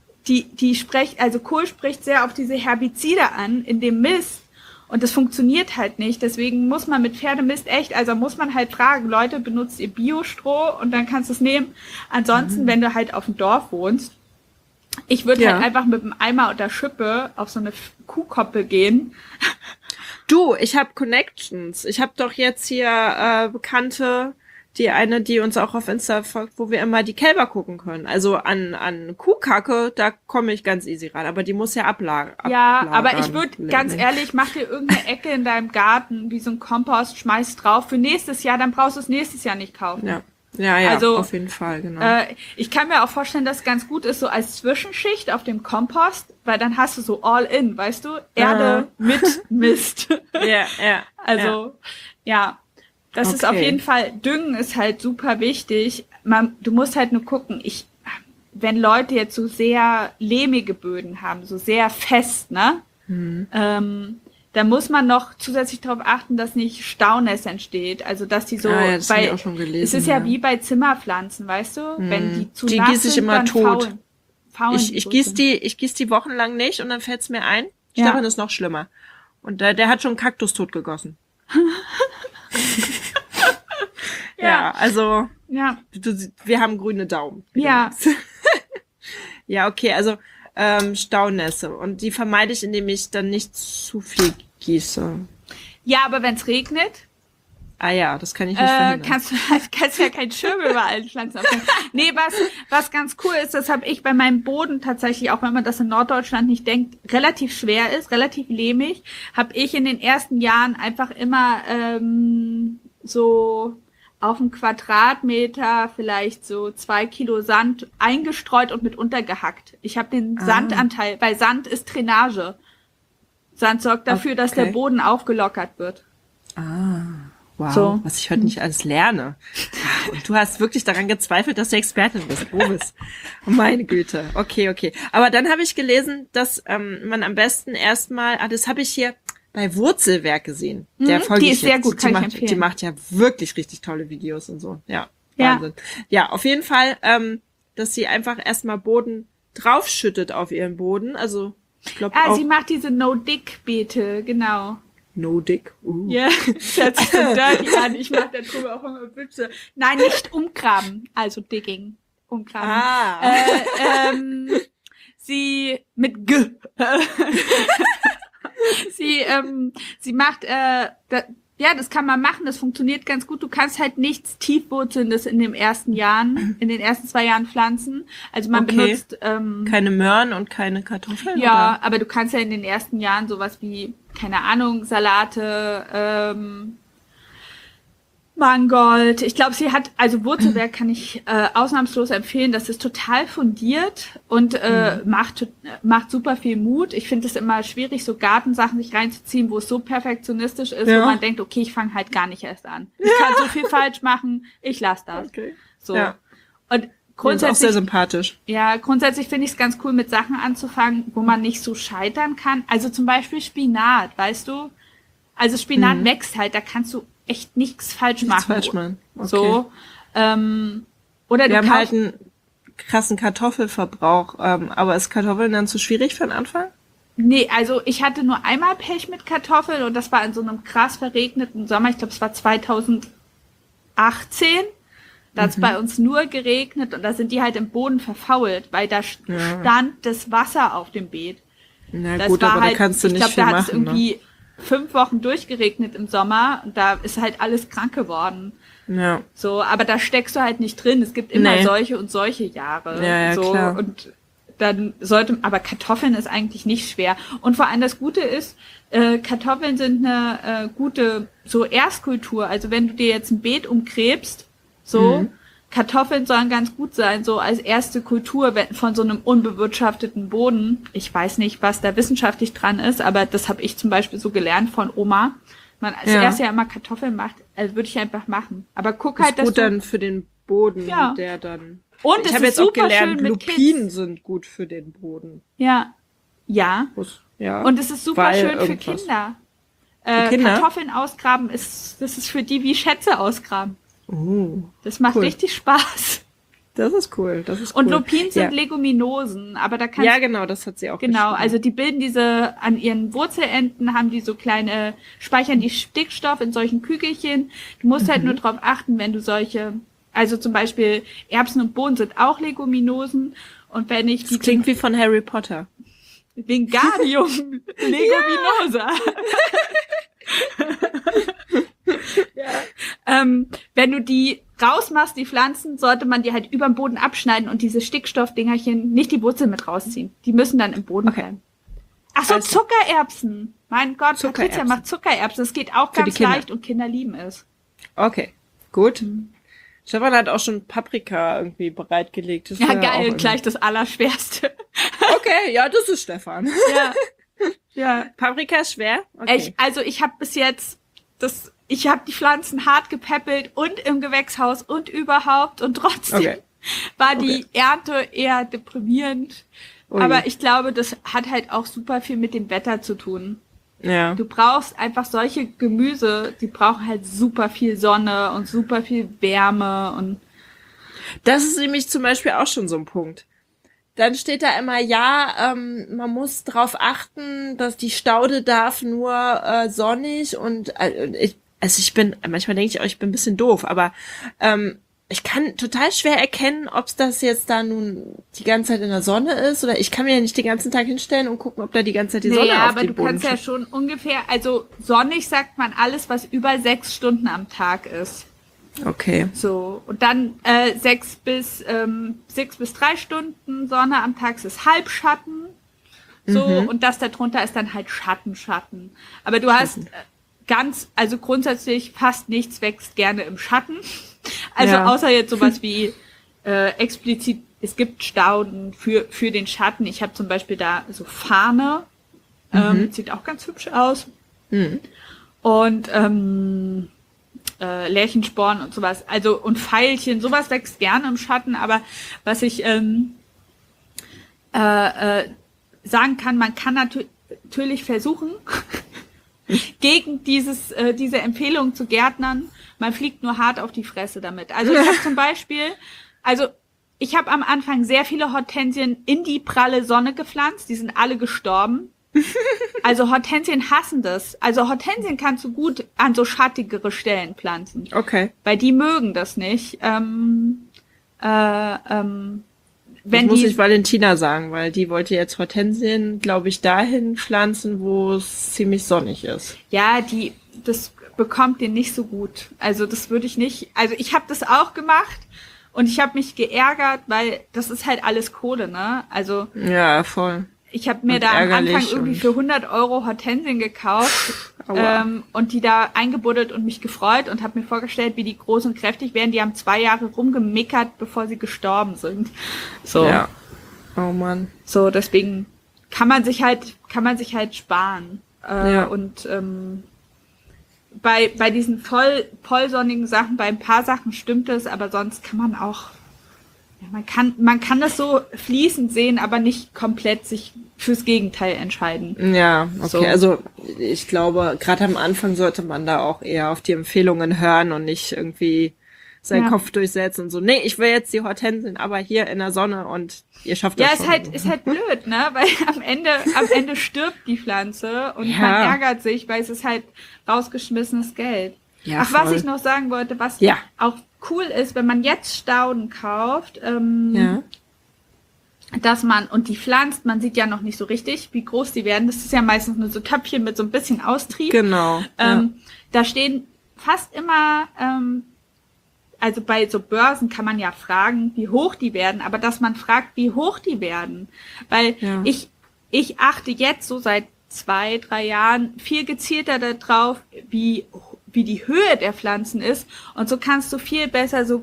Speaker 3: Kohl spricht sehr auf diese Herbizide an in dem Mist. Und das funktioniert halt nicht. Deswegen muss man mit Pferdemist muss man halt fragen, Leute, benutzt ihr Biostroh? Und dann kannst du es nehmen. Ansonsten, wenn du halt auf dem Dorf wohnst, ich würde halt einfach mit einem Eimer oder Schippe auf so eine Kuhkoppel gehen.
Speaker 1: Du, ich habe Connections. Ich habe doch jetzt hier Bekannte, die uns auch auf Insta folgt, wo wir immer die Kälber gucken können. Also an Kuhkacke, da komme ich ganz easy ran. Aber die muss ja ablagern.
Speaker 3: Ja, aber ich würde ganz ehrlich, mach dir irgendeine Ecke in deinem Garten, wie so ein Kompost, schmeiß drauf für nächstes Jahr, dann brauchst du es nächstes Jahr nicht kaufen.
Speaker 1: Ja, also, auf jeden Fall, genau.
Speaker 3: Ich kann mir auch vorstellen, dass es ganz gut ist, so als Zwischenschicht auf dem Kompost, weil dann hast du so all in, weißt du? Erde mit Mist.
Speaker 1: Ja.
Speaker 3: Also, das ist auf jeden Fall, Düngen ist halt super wichtig. Du musst halt nur gucken, wenn Leute jetzt so sehr lehmige Böden haben, so sehr fest, ne? Da muss man noch zusätzlich darauf achten, dass nicht Staunässe entsteht. Also, dass die so,
Speaker 1: das habe ich auch schon gelesen,
Speaker 3: es ist ja wie bei Zimmerpflanzen, weißt du? Wenn die zu nass sind,
Speaker 1: gieße ich immer tot.
Speaker 3: Faulen
Speaker 1: ich gieße die wochenlang nicht und dann fällt's mir ein. Darin ist noch schlimmer. Und der hat schon einen Kaktus tot gegossen. Also, wir haben grüne Daumen.
Speaker 3: Ja.
Speaker 1: Ja, okay, also, Staunässe. Und die vermeide ich, indem ich dann nicht zu viel gieße.
Speaker 3: Ja, aber wenn's regnet?
Speaker 1: Ah ja, das kann ich nicht verhindern.
Speaker 3: Kannst ja kein Schirm über allen Pflanzen aufhängen. Nee, was ganz cool ist, das habe ich bei meinem Boden tatsächlich, auch wenn man das in Norddeutschland nicht denkt, relativ schwer ist, relativ lehmig, habe ich in den ersten Jahren einfach immer so auf einen Quadratmeter vielleicht so 2 Kilo Sand eingestreut und mit untergehackt. Ich habe den Sandanteil, weil Sand ist Drainage. Sand sorgt dafür, dass der Boden aufgelockert wird.
Speaker 1: Wow, so. Was ich heute nicht alles lerne. Und du hast wirklich daran gezweifelt, dass du Expertin bist, Boris. Meine Güte. Okay. Aber dann habe ich gelesen, dass man am besten erstmal, das habe ich hier bei Wurzelwerk gesehen. Der folge
Speaker 3: die ist sehr gut, kann ich empfehlen.
Speaker 1: Die macht ja wirklich richtig tolle Videos und so. Ja, Wahnsinn. Ja, auf jeden Fall, dass sie einfach erstmal Boden draufschüttet auf ihren Boden. Also, ich glaube
Speaker 3: sie macht diese No-Dick-Beete, genau.
Speaker 1: No-Dick?
Speaker 3: Ja, das hört sich so dirty an. Ich mache darüber auch immer Witze. Nein, nicht umgraben, also Digging. Umgraben. Sie mit G. Sie macht, das kann man machen, das funktioniert ganz gut. Du kannst halt nichts Tiefwurzelndes in den ersten 2 Jahren pflanzen. Also man benutzt
Speaker 1: keine Möhren und keine Kartoffeln?
Speaker 3: Ja,
Speaker 1: oder?
Speaker 3: aber du kannst ja in den ersten Jahren sowas wie, keine Ahnung, Salate, Mangold. Ich glaube, Wurzelwerk kann ich ausnahmslos empfehlen. Das ist total fundiert und macht super viel Mut. Ich finde es immer schwierig, so Gartensachen sich reinzuziehen, wo es so perfektionistisch ist, wo man denkt, okay, ich fange halt gar nicht erst an. Ich kann so viel falsch machen, ich lasse das.
Speaker 1: Okay.
Speaker 3: So. Ja. Und
Speaker 1: grundsätzlich, ist auch sehr sympathisch.
Speaker 3: Ja, grundsätzlich finde ich es ganz cool, mit Sachen anzufangen, wo man nicht so scheitern kann. Also zum Beispiel Spinat, weißt du? Also Spinat wächst halt, da kannst du echt nichts falsch machen.
Speaker 1: Okay.
Speaker 3: So, oder
Speaker 1: wir haben halt einen krassen Kartoffelverbrauch, aber ist Kartoffeln dann zu schwierig für den Anfang?
Speaker 3: Nee, also ich hatte nur einmal Pech mit Kartoffeln und das war in so einem krass verregneten Sommer. Ich glaube, es war 2018. Da hat es bei uns nur geregnet und da sind die halt im Boden verfault, weil da stand das Wasser auf dem Beet.
Speaker 1: Na das gut, aber halt, da kannst du nicht viel machen. Ich glaube, da hat es
Speaker 3: irgendwie 5 Wochen durchgeregnet im Sommer und da ist halt alles krank geworden.
Speaker 1: Ja.
Speaker 3: So, aber da steckst du halt nicht drin. Es gibt immer solche und solche Jahre.
Speaker 1: Ja,
Speaker 3: so,
Speaker 1: klar.
Speaker 3: Und dann aber Kartoffeln ist eigentlich nicht schwer. Und vor allem das Gute ist, Kartoffeln sind eine gute so Erstkultur. Also wenn du dir jetzt ein Beet umgräbst, so, Kartoffeln sollen ganz gut sein, so als erste Kultur von so einem unbewirtschafteten Boden. Ich weiß nicht, was da wissenschaftlich dran ist, aber das habe ich zum Beispiel so gelernt von Oma. Man als erstes ja immer Kartoffeln macht, also würde ich einfach machen. Aber guck halt, dass
Speaker 1: gut dann für den Boden, der dann...
Speaker 3: Und ich habe jetzt auch gelernt,
Speaker 1: Lupinen sind gut für den Boden.
Speaker 3: Ja. Und es ist super schön für Kinder. Kartoffeln ausgraben das ist für die wie Schätze ausgraben. Das macht richtig Spaß.
Speaker 1: Das ist cool.
Speaker 3: Und Lupinen sind Leguminosen, aber da kannst
Speaker 1: ja, genau, das hat sie auch
Speaker 3: genau, also die bilden an ihren Wurzelenden haben die so kleine, speichern die Stickstoff in solchen Kügelchen. Du musst halt nur drauf achten, wenn du solche, also zum Beispiel Erbsen und Bohnen sind auch Leguminosen und wenn ich
Speaker 1: das klingt wie von Harry Potter.
Speaker 3: Wingardium Leguminosa. Wenn du die rausmachst, die Pflanzen, sollte man die halt über den Boden abschneiden und diese Stickstoffdingerchen nicht die Wurzel mit rausziehen. Die müssen dann im Boden bleiben. Ach so, also, Zuckererbsen. Mein Gott, Patricia macht Zuckererbsen. Das geht auch ganz leicht und Kinder lieben es.
Speaker 1: Okay, gut. Stefan hat auch schon Paprika irgendwie bereitgelegt.
Speaker 3: Ja, geil, gleich das Allerschwerste.
Speaker 1: Okay, ja, das ist Stefan.
Speaker 3: Ja.
Speaker 1: Paprika ist schwer? Okay.
Speaker 3: Ich habe bis jetzt ich habe die Pflanzen hart gepäppelt und im Gewächshaus und überhaupt und trotzdem war die Ernte eher deprimierend. Ui. Aber ich glaube, das hat halt auch super viel mit dem Wetter zu tun.
Speaker 1: Ja.
Speaker 3: Du brauchst einfach solche Gemüse, die brauchen halt super viel Sonne und super viel Wärme und
Speaker 1: das ist nämlich zum Beispiel auch schon so ein Punkt. Dann steht da immer, man muss drauf achten, dass die Staude darf nur sonnig und manchmal denke ich auch, ich bin ein bisschen doof, aber ich kann total schwer erkennen, ob es das jetzt da nun die ganze Zeit in der Sonne ist oder ich kann mir ja nicht den ganzen Tag hinstellen und gucken, ob da die ganze Zeit die Sonne auf den Boden
Speaker 3: aber du kannst ja schon ungefähr, also sonnig sagt man alles, was über 6 Stunden am Tag ist.
Speaker 1: Okay.
Speaker 3: So, und dann 6 bis 3 Stunden Sonne am Tag ist Halbschatten. So, und das da drunter ist dann halt Schatten. Aber du hast also grundsätzlich fast nichts wächst gerne im Schatten. Also außer jetzt sowas wie explizit, es gibt Stauden für den Schatten. Ich habe zum Beispiel da so Fahne, sieht auch ganz hübsch aus. Und Lärchensporn und sowas, also und Veilchen, sowas wächst gerne im Schatten, aber was ich sagen kann, man kann natürlich versuchen, gegen diese Empfehlung zu Gärtnern, man fliegt nur hart auf die Fresse damit. Also ich habe zum Beispiel, ich habe am Anfang sehr viele Hortensien in die pralle Sonne gepflanzt, die sind alle gestorben. Also Hortensien hassen das. Also Hortensien kannst du gut an so schattigere Stellen pflanzen.
Speaker 1: Okay.
Speaker 3: Weil die mögen das nicht.
Speaker 1: Das muss ich Valentina sagen, weil die wollte jetzt Hortensien, glaube ich, dahin pflanzen, wo es ziemlich sonnig ist.
Speaker 3: Ja, das bekommt den nicht so gut. Also das würde ich nicht. Also ich habe das auch gemacht und ich habe mich geärgert, weil das ist halt alles Kohle, ne? Also ja,
Speaker 1: voll.
Speaker 3: Ich habe mir da am Anfang irgendwie für 100 € Hortensien gekauft und die da eingebuddelt und mich gefreut und habe mir vorgestellt, wie die groß und kräftig wären. Die haben 2 Jahre rumgemickert, bevor sie gestorben sind. So. Ja.
Speaker 1: Oh Mann.
Speaker 3: So, deswegen kann man sich halt sparen. Und bei diesen vollsonnigen Sachen, bei ein paar Sachen stimmt es, aber sonst kann man auch man kann das so fließend sehen, aber nicht komplett sich fürs Gegenteil entscheiden.
Speaker 1: Ja, okay. So. Also ich glaube, gerade am Anfang sollte man da auch eher auf die Empfehlungen hören und nicht irgendwie seinen Kopf durchsetzen und so, nee, ich will jetzt die Hortensien, aber hier in der Sonne und ihr schafft das schon.
Speaker 3: Ja, ist halt blöd, ne? Weil am Ende stirbt die Pflanze und man ärgert sich, weil es ist halt rausgeschmissenes Geld. Ja, ach, was ich noch sagen wollte, was auch cool ist, wenn man jetzt Stauden kauft, dass und die pflanzt, man sieht ja noch nicht so richtig, wie groß die werden. Das ist ja meistens nur so Töpfchen mit so ein bisschen Austrieb.
Speaker 1: Genau.
Speaker 3: Da stehen fast immer, also bei so Börsen kann man ja fragen, wie hoch die werden, aber dass man fragt, wie hoch die werden. Weil ich achte jetzt so seit 2-3 Jahren viel gezielter darauf, wie die Höhe der Pflanzen ist. Und so kannst du viel besser so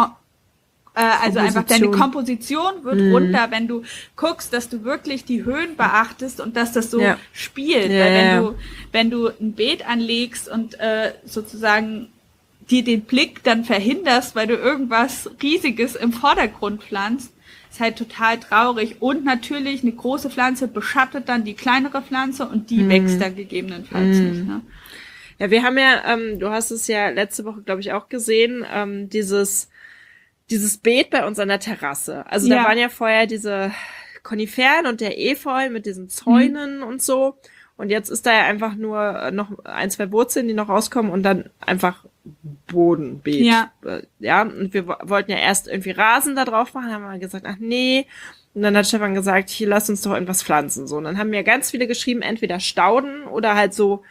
Speaker 3: also einfach deine Komposition wird runter, wenn du guckst, dass du wirklich die Höhen beachtest und dass das so spielt. Weil wenn du ein Beet anlegst und sozusagen dir den Blick dann verhinderst, weil du irgendwas Riesiges im Vordergrund pflanzt, ist halt total traurig. Und natürlich eine große Pflanze beschattet dann die kleinere Pflanze und die wächst dann gegebenenfalls nicht. Ne?
Speaker 1: Ja, wir haben ja, du hast es ja letzte Woche, glaube ich, auch gesehen, dieses Beet bei uns an der Terrasse. Also da waren ja vorher diese Koniferen und der Efeu mit diesen Zäunen und so. Und jetzt ist da ja einfach nur noch 1-2 Wurzeln, die noch rauskommen und dann einfach Bodenbeet. Ja, und wir wollten ja erst irgendwie Rasen da drauf machen, haben wir gesagt, ach nee. Und dann hat Stefan gesagt, hier, lass uns doch irgendwas pflanzen. So, und dann haben mir ganz viele geschrieben, entweder Stauden oder halt so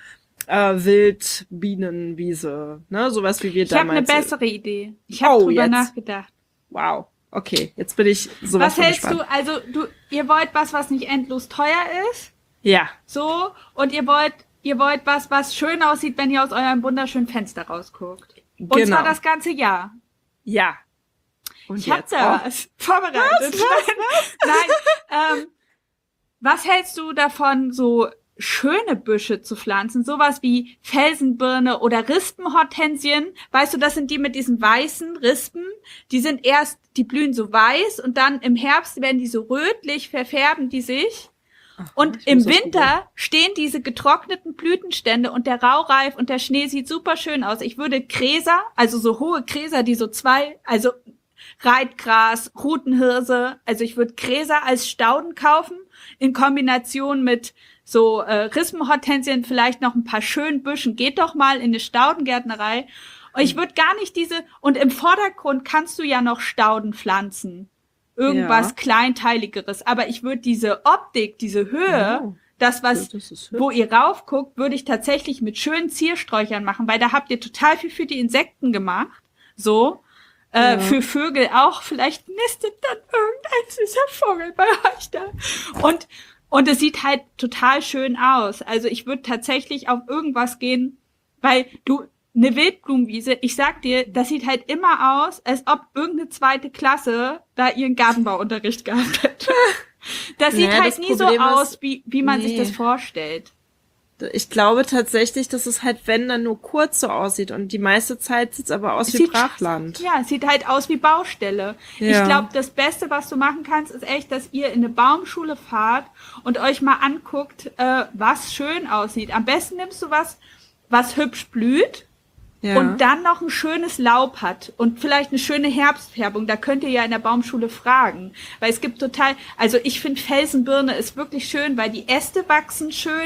Speaker 1: Wildbienenwiese, ne, sowas wie wir damals.
Speaker 3: Ich habe eine bessere Idee. Ich habe drüber nachgedacht.
Speaker 1: Wow, okay, jetzt bin ich sowas
Speaker 3: Was hältst gespannt. Du, also ihr wollt was nicht endlos teuer ist?
Speaker 1: Ja.
Speaker 3: So, und ihr wollt was schön aussieht, wenn ihr aus eurem wunderschönen Fenster rausguckt. Und zwar das ganze Jahr.
Speaker 1: Ja.
Speaker 3: Und ich hab da was vorbereitet. Was? Nein, was hältst du davon, so schöne Büsche zu pflanzen, sowas wie Felsenbirne oder Rispenhortensien? Weißt du, das sind die mit diesen weißen Rispen. Die blühen so weiß und dann im Herbst werden die so rötlich, verfärben die sich. Ach, und im Winter stehen diese getrockneten Blütenstände und der Raureif und der Schnee sieht super schön aus. Ich würde Gräser, also so hohe Gräser, die so also Reitgras, Rutenhirse, also ich würde Gräser als Stauden kaufen, in Kombination mit so Rispenhortensien, vielleicht noch ein paar schönen Büschen. Geht doch mal in eine Staudengärtnerei. Und ich würde gar nicht und im Vordergrund kannst du ja noch Stauden pflanzen. Irgendwas Kleinteiligeres. Aber ich würde diese Optik, diese Höhe, wo ihr raufguckt, würde ich tatsächlich mit schönen Ziersträuchern machen, weil da habt ihr total viel für die Insekten gemacht. So. Für Vögel auch. Vielleicht nistet dann irgendein süßer Vogel bei euch da. Und es sieht halt total schön aus. Also ich würde tatsächlich auf irgendwas gehen, weil eine Wildblumenwiese, ich sag dir, das sieht halt immer aus, als ob irgendeine 2. Klasse da ihren Gartenbauunterricht gehabt hätte. Das sieht halt nie so aus, wie man sich das vorstellt.
Speaker 1: Ich glaube tatsächlich, dass es halt, wenn dann nur kurz so aussieht und die meiste Zeit sieht's aber aus wie Brachland.
Speaker 3: Ja, es sieht halt aus wie Baustelle. Ja. Ich glaube, das Beste, was du machen kannst, ist echt, dass ihr in eine Baumschule fahrt und euch mal anguckt, was schön aussieht. Am besten nimmst du was hübsch blüht. Ja. Und dann noch ein schönes Laub hat und vielleicht eine schöne Herbstfärbung. Da könnt ihr ja in der Baumschule fragen. Weil es gibt also ich finde Felsenbirne ist wirklich schön, weil die Äste wachsen schön,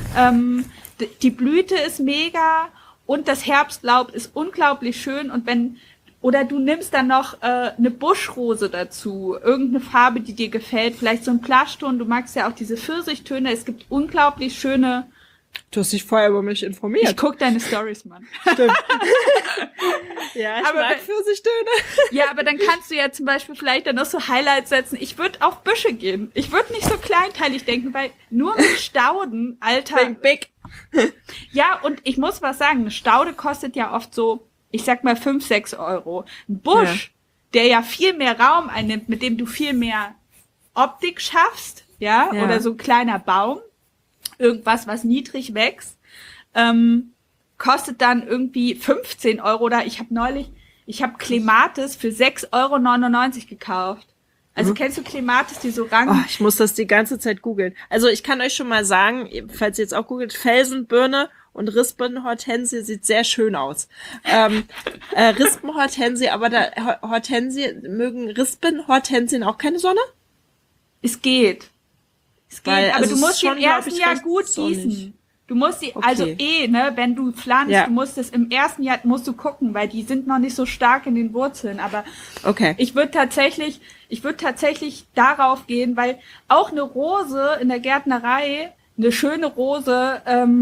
Speaker 3: die Blüte ist mega und das Herbstlaub ist unglaublich schön. Und oder du nimmst dann noch eine Buschrose dazu, irgendeine Farbe, die dir gefällt, vielleicht so ein Plaschton. Du magst ja auch diese Pfirsichtöne. Es gibt unglaublich schöne.
Speaker 1: Du hast dich vorher über mich informiert.
Speaker 3: Ich guck deine Stories, Mann.
Speaker 1: Stimmt. Ja, ich mag Pfirsichtöne.
Speaker 3: Ja, aber dann kannst du ja zum Beispiel vielleicht dann noch so Highlights setzen. Ich würde auf Büsche gehen. Ich würde nicht so kleinteilig denken, weil nur mit Stauden, Alter.
Speaker 1: Think big.
Speaker 3: Ja, und ich muss was sagen, eine Staude kostet ja oft so, ich sag mal 5-6 Euro. Ein Busch, der ja viel mehr Raum einnimmt, mit dem du viel mehr Optik schaffst, ja. Oder so ein kleiner Baum. Irgendwas, was niedrig wächst, kostet dann irgendwie 15 Euro. Oder ich habe neulich Ich habe Clematis für 6,99 € gekauft. Also kennst du Clematis, die so ranken?
Speaker 1: Oh, ich muss das die ganze Zeit googeln. Also ich kann euch schon mal sagen, falls ihr jetzt auch googelt, Felsenbirne und Rispenhortensie sieht sehr schön aus. Rispenhortensie, aber mögen Rispenhortensien auch keine Sonne?
Speaker 3: Es geht.
Speaker 1: Weil,
Speaker 3: aber
Speaker 1: also
Speaker 3: du musst sie im ersten Jahr
Speaker 1: recht
Speaker 3: gut
Speaker 1: sonnig.
Speaker 3: gießen. Du musst sie,
Speaker 1: Okay.
Speaker 3: wenn du pflanzt, du musst es im ersten Jahr, musst du gucken, weil die sind noch nicht so stark in den Wurzeln, aber ich würde tatsächlich darauf gehen, weil auch eine Rose in der Gärtnerei, eine schöne Rose,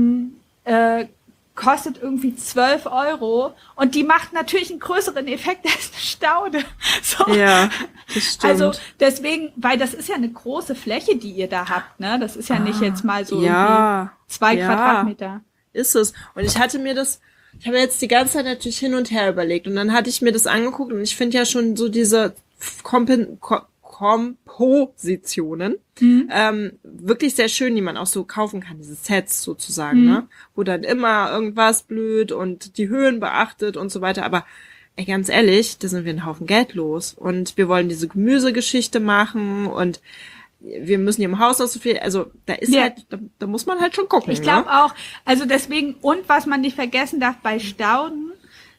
Speaker 3: kostet irgendwie 12 € und die macht natürlich einen größeren Effekt als eine Staude. So.
Speaker 1: Ja, das stimmt.
Speaker 3: Also deswegen, weil das ist ja eine große Fläche, die ihr da habt, ne? Das ist ja nicht jetzt mal so irgendwie 2 Quadratmeter.
Speaker 1: Ist es. Und ich habe jetzt die ganze Zeit natürlich hin und her überlegt und dann hatte ich mir das angeguckt und ich finde ja schon so diese Kompositionen wirklich sehr schön, die man auch so kaufen kann, diese Sets sozusagen, ne? Wo dann immer irgendwas blüht und die Höhen beachtet und so weiter, aber ey, ganz ehrlich, da sind wir einen Haufen Geld los und wir wollen diese Gemüsegeschichte machen und wir müssen hier im Haus noch so viel, also da ist halt, da muss man halt schon gucken.
Speaker 3: Ich glaube auch, also deswegen, und was man nicht vergessen darf bei Stauden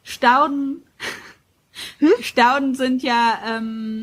Speaker 3: sind ja,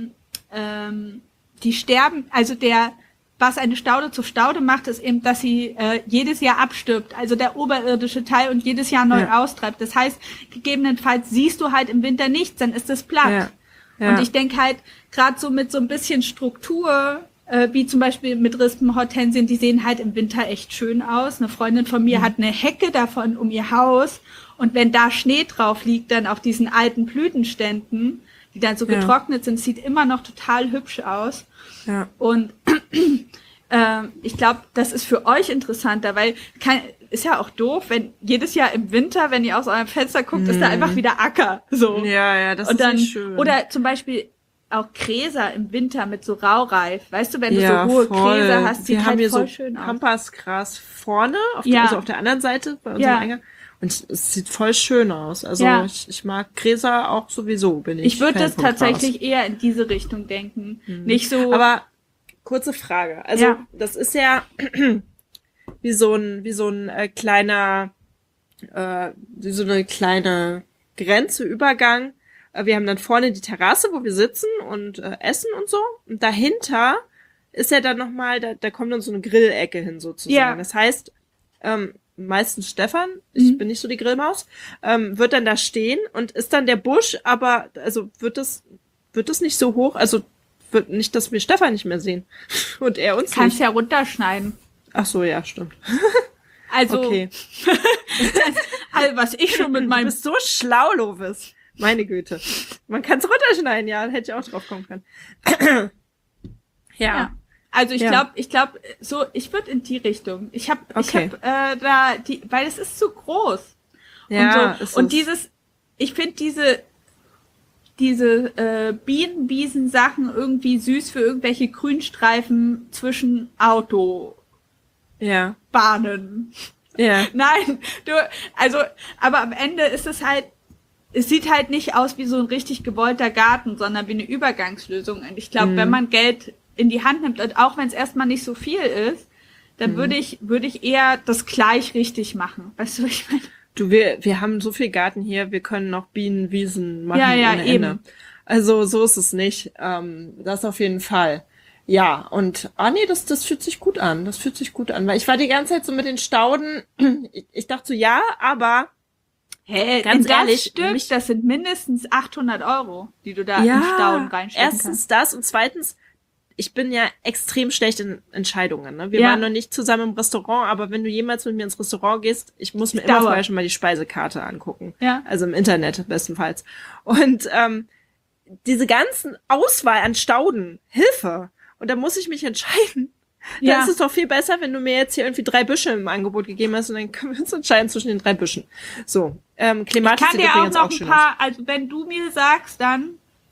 Speaker 3: die sterben, also was eine Staude zur Staude macht, ist eben, dass sie jedes Jahr abstirbt, also der oberirdische Teil und jedes Jahr neu austreibt. Das heißt, gegebenenfalls siehst du halt im Winter nichts, dann ist es platt. Ja. Und ich denke halt, gerade so mit so ein bisschen Struktur, wie zum Beispiel mit Rispenhortensien, die sehen halt im Winter echt schön aus. Eine Freundin von mir hat eine Hecke davon um ihr Haus und wenn da Schnee drauf liegt, dann auf diesen alten Blütenständen, die dann so getrocknet sind, sieht immer noch total hübsch aus. Ja. Und ich glaube, das ist für euch interessanter, weil ist ja auch doof, wenn jedes Jahr im Winter, wenn ihr aus eurem Fenster guckt, ist da einfach wieder Acker. So.
Speaker 1: Ja, das
Speaker 3: und dann,
Speaker 1: ist nicht schön.
Speaker 3: Oder zum Beispiel auch Gräser im Winter mit so Raureif. Weißt du, wenn du so hohe Gräser hast, sieht halt voll schön aus.
Speaker 1: Pampasgras vorne, also auf der anderen Seite bei unserem Eingang. Und es sieht voll schön aus. Also ich mag Gräser auch sowieso,
Speaker 3: Ich würde das tatsächlich eher in diese Richtung denken. Nicht so.
Speaker 1: Aber kurze Frage. Also das ist ja wie so ein kleiner, wie so eine kleine Grenze, Übergang. Wir haben dann vorne die Terrasse, wo wir sitzen und essen und so. Und dahinter ist ja dann nochmal, da kommt dann so eine Grillecke hin sozusagen. Ja. Das heißt, meistens Stefan, ich bin nicht so die Grillmaus, wird dann da stehen und ist dann der Busch, aber also wird das nicht so hoch, also wird nicht, dass wir Stefan nicht mehr sehen und er uns
Speaker 3: kannst ja runterschneiden.
Speaker 1: Ach so, ja, stimmt.
Speaker 3: Also,
Speaker 1: okay.
Speaker 3: Also was ich schon mit meinem...
Speaker 1: Du bist so schlau, Lovis. Meine Güte. Man kann es runterschneiden, ja, hätte ich auch drauf kommen können. Ja.
Speaker 3: Also ich glaube, so, ich würde in die Richtung. Ich hab weil es ist zu groß.
Speaker 1: Ja.
Speaker 3: Und so. Und ich finde diese Bienenwiesen-Sachen irgendwie süß für irgendwelche Grünstreifen zwischen Bahnen. Ja. Nein, aber am Ende ist es halt, es sieht halt nicht aus wie so ein richtig gewollter Garten, sondern wie eine Übergangslösung. Und ich glaube, wenn man Geld in die Hand nimmt, und auch wenn es erstmal nicht so viel ist, dann würde ich eher das gleich richtig machen. Weißt du, was ich meine?
Speaker 1: Du, wir haben so viel Garten hier, wir können noch Bienenwiesen machen ohne Ende. Also so ist es nicht. Das auf jeden Fall. Ja, und das fühlt sich gut an. Das fühlt sich gut an. Weil ich war die ganze Zeit so mit den Stauden, ich dachte so, ja, aber
Speaker 3: ganz ehrlich, das sind mindestens 800 €, die du da in Stauden reinstecken kannst.
Speaker 1: Erstens das und zweitens, ich bin ja extrem schlecht in Entscheidungen. Ne? Wir waren noch nicht zusammen im Restaurant, aber wenn du jemals mit mir ins Restaurant gehst, ich muss mir immer vorher schon mal die Speisekarte angucken. Ja. Also im Internet bestenfalls. Und diese ganzen Auswahl an Stauden, Hilfe. Und da muss ich mich entscheiden. Dann ist es doch viel besser, wenn du mir jetzt hier irgendwie 3 Büsche im Angebot gegeben hast und dann können wir uns entscheiden zwischen den 3 Büschen. So, Clematis
Speaker 3: ich kann dir auch noch ein paar, also wenn du mir sagst dann,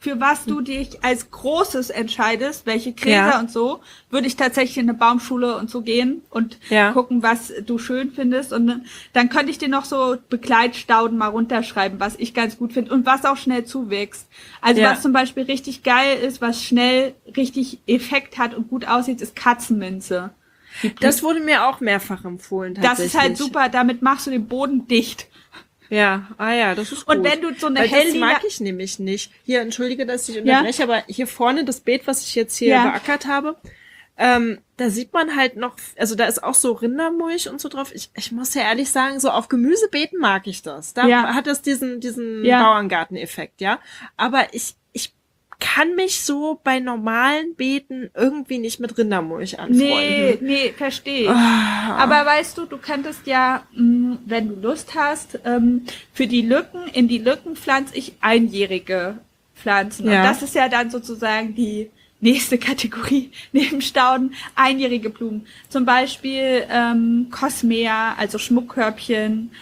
Speaker 3: für was du dich als Großes entscheidest, welche Gräser und so, würde ich tatsächlich in eine Baumschule und so gehen und gucken, was du schön findest. Und dann könnte ich dir noch so Begleitstauden mal runterschreiben, was ich ganz gut finde und was auch schnell zuwächst. Also was zum Beispiel richtig geil ist, was schnell richtig Effekt hat und gut aussieht, ist Katzenminze.
Speaker 1: Das wurde mir auch mehrfach empfohlen, tatsächlich.
Speaker 3: Das ist halt super, damit machst du den Boden dicht.
Speaker 1: Ja, das ist gut.
Speaker 3: Und wenn du so eine hellilila...
Speaker 1: Das mag ich nämlich nicht. Hier, entschuldige, dass ich unterbreche, aber hier vorne das Beet, was ich jetzt hier beackert habe, da sieht man halt noch, also da ist auch so Rindermulch und so drauf. Ich muss ja ehrlich sagen, so auf Gemüsebeeten mag ich das. Da hat das diesen Bauerngarten-Effekt, ja. Aber ich kann mich so bei normalen Beeten irgendwie nicht mit Rindermulch anfreunden.
Speaker 3: Nee, verstehe ich. Aber weißt du, du könntest ja, wenn du Lust hast, für die Lücken, in die Lücken pflanze ich einjährige Pflanzen. Und das ist ja dann sozusagen die nächste Kategorie neben Stauden, einjährige Blumen. Zum Beispiel Cosmea, also Schmuckkörbchen,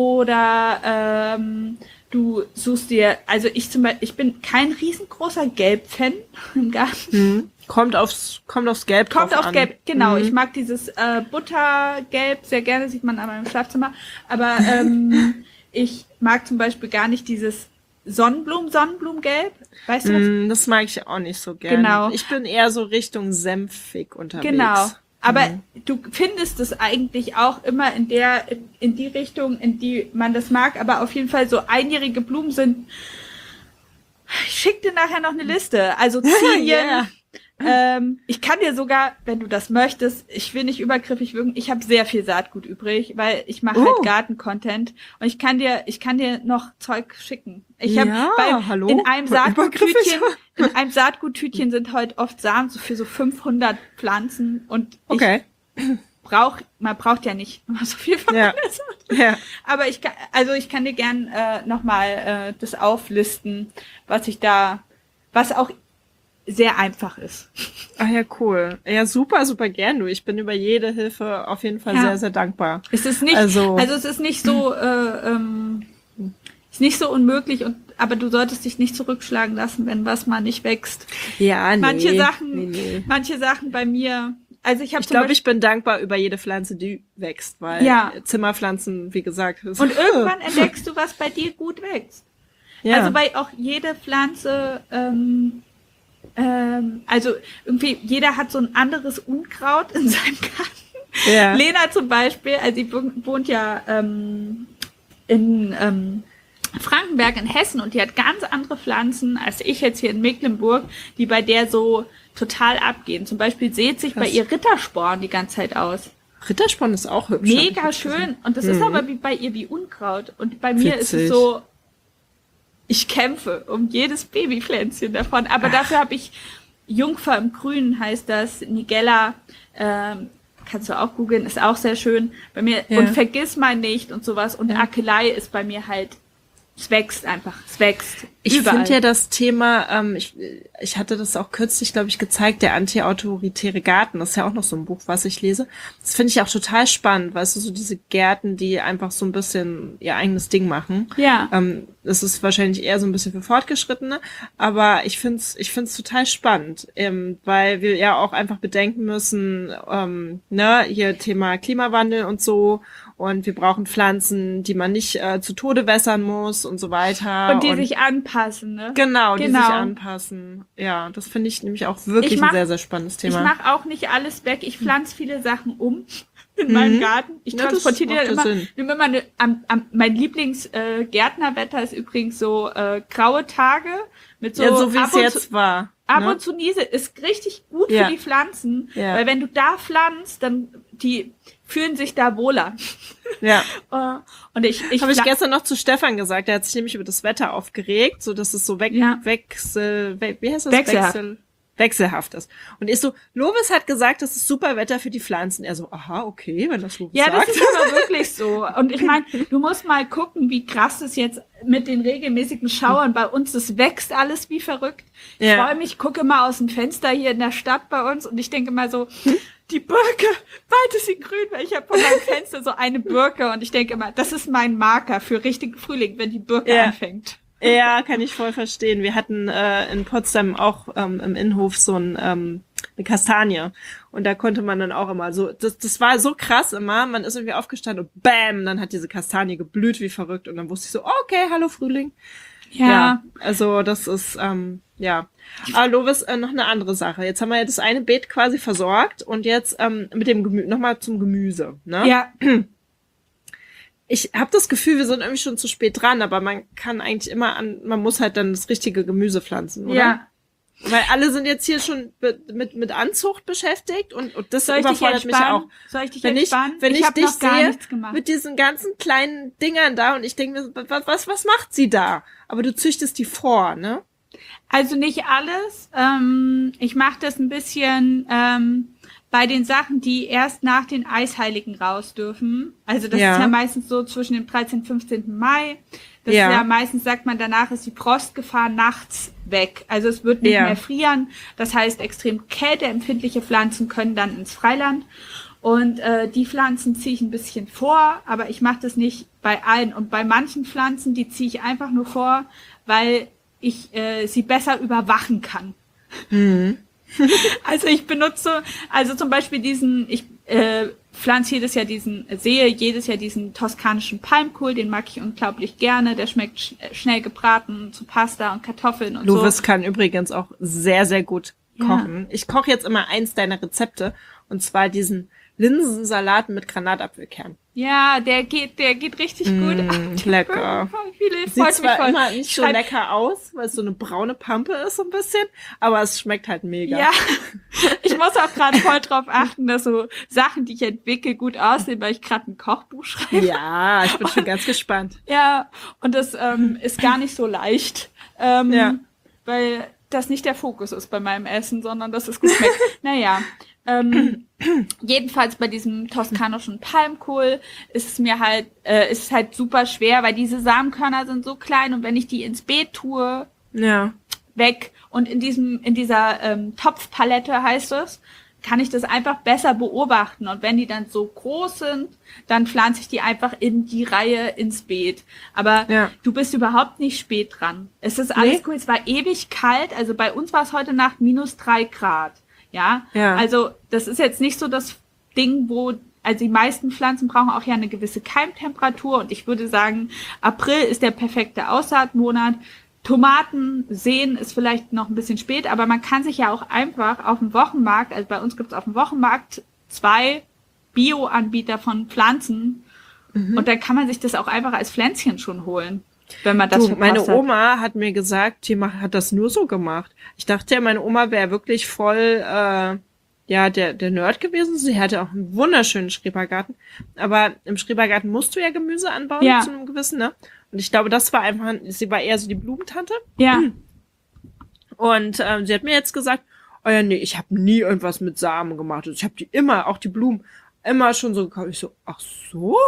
Speaker 3: oder du suchst dir, also ich bin kein riesengroßer Gelb-Fan im Garten.
Speaker 1: Kommt aufs Gelb
Speaker 3: Kommt auf
Speaker 1: an.
Speaker 3: Gelb, genau. Ich mag dieses Buttergelb sehr gerne, sieht man aber im Schlafzimmer. Aber ich mag zum Beispiel gar nicht dieses Sonnenblumengelb. Weißt du was?
Speaker 1: Das mag ich auch nicht so gerne.
Speaker 3: Genau.
Speaker 1: Ich bin eher so Richtung senfig unterwegs.
Speaker 3: Genau. Aber du findest es eigentlich auch immer in die Richtung, in die man das mag. Aber auf jeden Fall so einjährige Blumen sind. Ich schick dir nachher noch eine Liste. Also Zinien. Ich kann dir sogar, wenn du das möchtest, ich will nicht übergriffig wirken, ich habe sehr viel Saatgut übrig, weil ich mache halt Garten-Content und ich kann dir noch Zeug schicken. Ich habe in einem Saatguttütchen sind heute oft Samen so für so 500 Pflanzen und man braucht ja nicht so viel von meiner Saat. Ja. Aber ich kann dir gern nochmal das auflisten, was auch sehr einfach ist.
Speaker 1: Ach ja, cool. Ja, super, super gern, du. Ich bin über jede Hilfe auf jeden Fall sehr, sehr dankbar.
Speaker 3: Es ist nicht, also es ist nicht so, ist nicht so unmöglich aber du solltest dich nicht zurückschlagen lassen, wenn was mal nicht wächst.
Speaker 1: Ja, nee.
Speaker 3: Manche Sachen bei mir, also ich
Speaker 1: glaube, ich bin dankbar über jede Pflanze, die wächst, weil Zimmerpflanzen, wie gesagt, ist
Speaker 3: und irgendwann entdeckst du, was bei dir gut wächst. Ja. Also weil auch jede Pflanze, also irgendwie jeder hat so ein anderes Unkraut in seinem Garten. Ja. Lena zum Beispiel, also die wohnt ja in Frankenberg in Hessen und die hat ganz andere Pflanzen als ich jetzt hier in Mecklenburg, die bei der so total abgehen. Zum Beispiel sät sich bei ihr Rittersporn die ganze Zeit aus.
Speaker 1: Rittersporn ist auch hübsch.
Speaker 3: Mega schön. Und das ist aber bei ihr wie Unkraut. Und bei mir ist es so, ich kämpfe um jedes Babypflänzchen davon. Aber dafür habe ich Jungfer im Grünen, heißt das, Nigella, kannst du auch googeln, ist auch sehr schön. Bei mir, und Vergiss mal nicht und sowas. Und Akelei ist bei mir halt, es wächst einfach, es wächst.
Speaker 1: Ich finde ja das Thema, ich hatte das auch kürzlich, glaube ich, gezeigt, der anti-autoritäre Garten, das ist ja auch noch so ein Buch, was ich lese. Das finde ich auch total spannend, weißt du, so diese Gärten, die einfach so ein bisschen ihr eigenes Ding machen. Ja. Das ist wahrscheinlich eher so ein bisschen für Fortgeschrittene, aber ich find's total spannend, weil wir ja auch einfach bedenken müssen, hier Thema Klimawandel und so, und wir brauchen Pflanzen, die man nicht zu Tode wässern muss und so weiter.
Speaker 3: Und die sich anpassen, ne?
Speaker 1: Genau, die sich anpassen. Ja, das finde ich nämlich auch wirklich ein sehr, sehr spannendes Thema.
Speaker 3: Ich mache auch nicht alles weg. Ich pflanze viele Sachen um in meinem Garten. Ich transportiere die dann immer. Mein Lieblingsgärtnerwetter ist übrigens so graue Tage mit so.
Speaker 1: Ja, so wie es jetzt war.
Speaker 3: Ab und zu Niese ist richtig gut für die Pflanzen, weil wenn du da pflanzt, dann die fühlen sich da wohler.
Speaker 1: Ja.
Speaker 3: Und ich
Speaker 1: habe ich gestern noch zu Stefan gesagt, der hat sich nämlich über das Wetter aufgeregt, so dass es so wechselhaft ist. Und ich so, Lovis hat gesagt, das ist super Wetter für die Pflanzen. Er so, aha, okay, wenn das Lovis sagt.
Speaker 3: Ja, das ist aber wirklich so. Und ich meine, du musst mal gucken, wie krass es jetzt mit den regelmäßigen Schauern bei uns, das wächst alles wie verrückt. Ich freue mich, gucke mal aus dem Fenster hier in der Stadt bei uns und ich denke mal so, die Birke, weit ist sie grün, weil ich habe vor meinem Fenster so eine Birke und ich denke immer, das ist mein Marker für richtigen Frühling, wenn die Birke anfängt.
Speaker 1: Ja, kann ich voll verstehen. Wir hatten in Potsdam auch im Innenhof so eine Kastanie. Und da konnte man dann auch immer so, das war so krass immer, man ist irgendwie aufgestanden und bam, dann hat diese Kastanie geblüht wie verrückt. Und dann wusste ich so, okay, hallo Frühling. Ja, also das ist, ja. Aber Lovis, noch eine andere Sache. Jetzt haben wir ja das eine Beet quasi versorgt und jetzt mit dem nochmal zum Gemüse, ne?
Speaker 3: Ja.
Speaker 1: Ich habe das Gefühl, wir sind irgendwie schon zu spät dran, aber man kann eigentlich immer man muss halt dann das richtige Gemüse pflanzen, oder?
Speaker 3: Ja.
Speaker 1: Weil alle sind jetzt hier schon mit Anzucht beschäftigt und das überfordert mich auch.
Speaker 3: Soll ich dich entspannen?
Speaker 1: Wenn ich dich
Speaker 3: noch gar
Speaker 1: sehe
Speaker 3: nichts gemacht.
Speaker 1: mit diesen ganzen kleinen Dingern da und ich denke mir, was macht sie da? Aber du züchtest die vor, ne?
Speaker 3: Also nicht alles. Ich mache das ein bisschen bei den Sachen, die erst nach den Eisheiligen raus dürfen. Also das ist ja meistens so zwischen dem 13. und 15. Mai. Das ist ja meistens, sagt man, danach ist die Frostgefahr nachts weg. Also es wird nicht mehr frieren. Das heißt, extrem kälteempfindliche Pflanzen können dann ins Freiland. Und die Pflanzen ziehe ich ein bisschen vor, aber ich mache das nicht bei allen. Und bei manchen Pflanzen, die ziehe ich einfach nur vor, weil ich sie besser überwachen kann.
Speaker 1: Mhm.
Speaker 3: Also ich benutze, also zum Beispiel ich pflanze jedes Jahr diesen toskanischen Palmkohl, den mag ich unglaublich gerne, der schmeckt schnell gebraten zu Pasta und Kartoffeln und so.
Speaker 1: Lovis kann übrigens auch sehr, sehr gut kochen. Ja. Ich koche jetzt immer eins deiner Rezepte und zwar diesen Linsensalat mit Granatapfelkern.
Speaker 3: Ja, der geht richtig gut.
Speaker 1: Lecker. Sieht zwar immer nicht so lecker aus, weil es so eine braune Pampe ist so ein bisschen, aber es schmeckt halt mega.
Speaker 3: Ja, ich muss auch gerade voll drauf achten, dass so Sachen, die ich entwickle, gut aussehen, weil ich gerade ein Kochbuch schreibe.
Speaker 1: Ja, ich bin schon ganz gespannt.
Speaker 3: Ja, und das ist gar nicht so leicht, weil das nicht der Fokus ist bei meinem Essen, sondern dass es gut schmeckt. Naja, jedenfalls bei diesem toskanischen Palmkohl ist es halt super schwer, weil diese Samenkörner sind so klein und wenn ich die ins Beet tue, weg und in dieser Topfpalette heißt es, kann ich das einfach besser beobachten und wenn die dann so groß sind, dann pflanze ich die einfach in die Reihe ins Beet. Aber du bist überhaupt nicht spät dran. Es ist alles cool, es war ewig kalt, also bei uns war es heute Nacht -3 Grad. Ja, also das ist jetzt nicht so das Ding, also die meisten Pflanzen brauchen auch ja eine gewisse Keimtemperatur und ich würde sagen, April ist der perfekte Aussaatmonat. Tomaten säen ist vielleicht noch ein bisschen spät, aber man kann sich ja auch einfach auf dem Wochenmarkt, also bei uns gibt es auf dem Wochenmarkt 2 Bio-Anbieter von Pflanzen und dann kann man sich das auch einfach als Pflänzchen schon holen. Wenn man das
Speaker 1: meine Oma hat mir gesagt, die hat das nur so gemacht. Ich dachte ja, meine Oma wäre wirklich voll, der Nerd gewesen. Sie hatte auch einen wunderschönen Schrebergarten. Aber im Schrebergarten musst du ja Gemüse anbauen zu einem gewissen, ne? Und ich glaube, sie war eher so die Blumentante.
Speaker 3: Ja.
Speaker 1: Und sie hat mir jetzt gesagt, oh ja, nee, ich habe nie irgendwas mit Samen gemacht. Ich habe auch die Blumen, immer schon so gekauft. Ich so, ach so?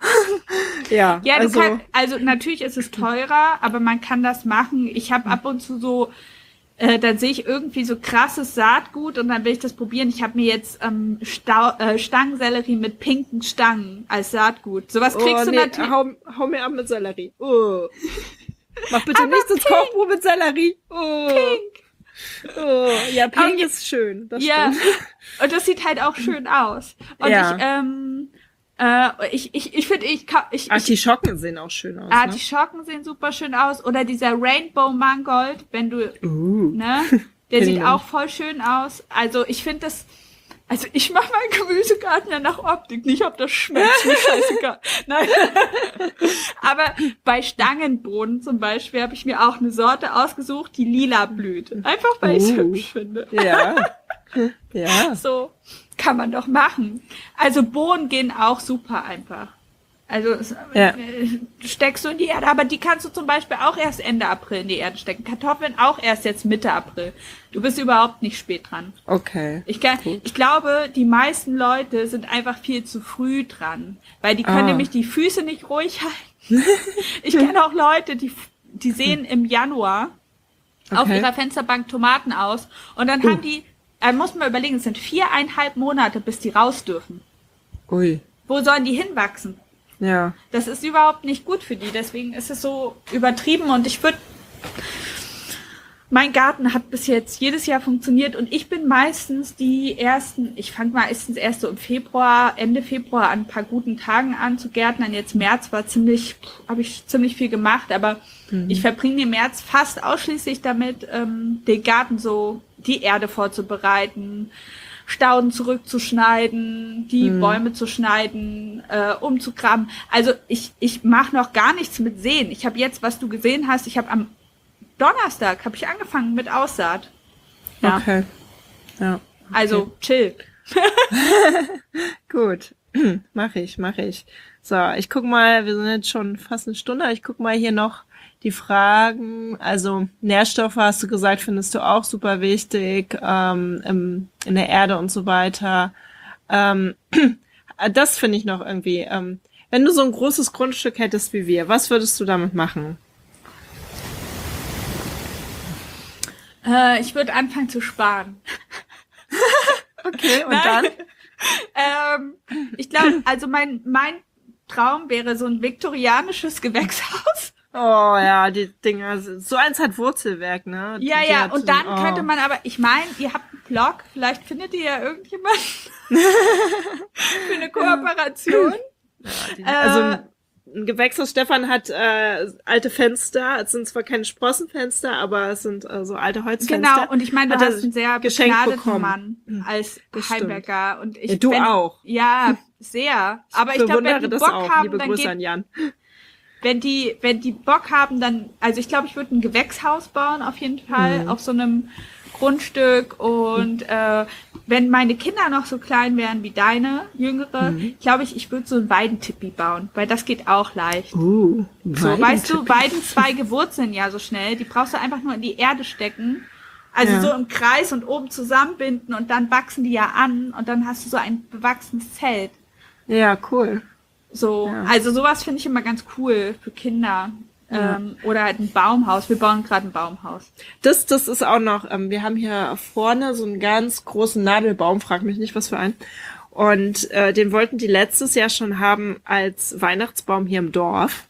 Speaker 1: Ja,
Speaker 3: also natürlich ist es teurer, aber man kann das machen. Ich habe ab und zu so, dann sehe ich irgendwie so krasses Saatgut und dann will ich das probieren. Ich habe mir jetzt Stangensellerie mit pinken Stangen als Saatgut. Sowas kriegst du natürlich.
Speaker 1: Hau mir ab mit Sellerie. Oh. Mach bitte nichts ins Kochbuch mit Sellerie. Oh.
Speaker 3: Pink.
Speaker 1: Oh. Ja, pink ist schön. Das stimmt.
Speaker 3: Und das sieht halt auch schön aus. Und ich finde,
Speaker 1: Artischocken sehen auch schön aus.
Speaker 3: Artischocken sehen super schön aus. Oder dieser Rainbow Mangold, wenn du, der sieht auch voll schön aus. Also ich finde das, ich mache meinen Gemüsegarten ja nach Optik, nicht ob das schmeckt, mir scheißegal. Nein. Aber bei Stangenbohnen zum Beispiel habe ich mir auch eine Sorte ausgesucht, die lila blüht. Einfach weil ich es hübsch finde.
Speaker 1: Ja.
Speaker 3: So kann man doch machen. Also Bohnen gehen auch super einfach. Also steckst du in die Erde, aber die kannst du zum Beispiel auch erst Ende April in die Erde stecken. Kartoffeln auch erst jetzt Mitte April. Du bist überhaupt nicht spät dran.
Speaker 1: Okay.
Speaker 3: Ich glaube, die meisten Leute sind einfach viel zu früh dran, weil die können nämlich die Füße nicht ruhig halten. Ich kenne auch Leute, die sehen im Januar auf ihrer Fensterbank Tomaten aus und dann haben die, muss man überlegen, es sind 4,5 Monate, bis die raus dürfen.
Speaker 1: Ui.
Speaker 3: Wo sollen die hinwachsen?
Speaker 1: Ja.
Speaker 3: Das ist überhaupt nicht gut für die. Deswegen ist es so übertrieben und mein Garten hat bis jetzt jedes Jahr funktioniert und ich bin meistens ich fange meistens erst so im Februar, Ende Februar an ein paar guten Tagen an zu gärtnern. Jetzt März habe ich ziemlich viel gemacht, aber ich verbringe den März fast ausschließlich damit, den Garten so, die Erde vorzubereiten, Stauden zurückzuschneiden, die Bäume zu schneiden, umzugraben. Also ich mache noch gar nichts mit Säen. Ich habe jetzt, was du gesehen hast, ich habe am Donnerstag habe ich angefangen mit Aussaat. Ja.
Speaker 1: Okay. Ja. Okay.
Speaker 3: Also chill.
Speaker 1: Gut. Mach ich. So, ich guck mal, wir sind jetzt schon fast eine Stunde. Ich guck mal hier noch die Fragen. Also Nährstoffe hast du gesagt, findest du auch super wichtig, in der Erde und so weiter. Das finde ich noch irgendwie. Wenn du so ein großes Grundstück hättest wie wir, was würdest du damit machen?
Speaker 3: Ich würde anfangen zu sparen.
Speaker 1: Okay, und dann?
Speaker 3: Ich glaube, also mein Traum wäre so ein viktorianisches Gewächshaus.
Speaker 1: Oh ja, die Dinger, so eins hat Wurzelwerk, ne?
Speaker 3: Ja, und dann könnte man aber, ich meine, ihr habt einen Blog, vielleicht findet ihr ja irgendjemanden für eine Kooperation.
Speaker 1: Ja, also ein Gewächshaus, Stefan hat alte Fenster, es sind zwar keine Sprossenfenster, aber es sind so alte Holzfenster.
Speaker 3: Genau, und ich meine, du hast einen sehr begnadeten Mann als Heimwerker. Und
Speaker 1: du auch.
Speaker 3: Ja, sehr. Aber ich glaube, wenn die Bock haben,
Speaker 1: liebe Grüße an Jan.
Speaker 3: Wenn die Bock haben, dann, also ich glaube, ich würde ein Gewächshaus bauen, auf jeden Fall, auf so einem Grundstück und wenn meine Kinder noch so klein wären wie deine, jüngere, glaube ich würde so ein Weidentipi bauen, weil das geht auch leicht. So, weißt du, Weidenzweige wurzeln ja so schnell, die brauchst du einfach nur in die Erde stecken, also so im Kreis und oben zusammenbinden und dann wachsen die ja an und dann hast du so ein bewachsenes Zelt.
Speaker 1: Ja, cool.
Speaker 3: So, also sowas finde ich immer ganz cool für Kinder. Oder halt ein Baumhaus. Wir bauen gerade ein Baumhaus.
Speaker 1: Das ist auch noch, wir haben hier vorne so einen ganz großen Nadelbaum, frag mich nicht, was für einen. Und den wollten die letztes Jahr schon haben als Weihnachtsbaum hier im Dorf.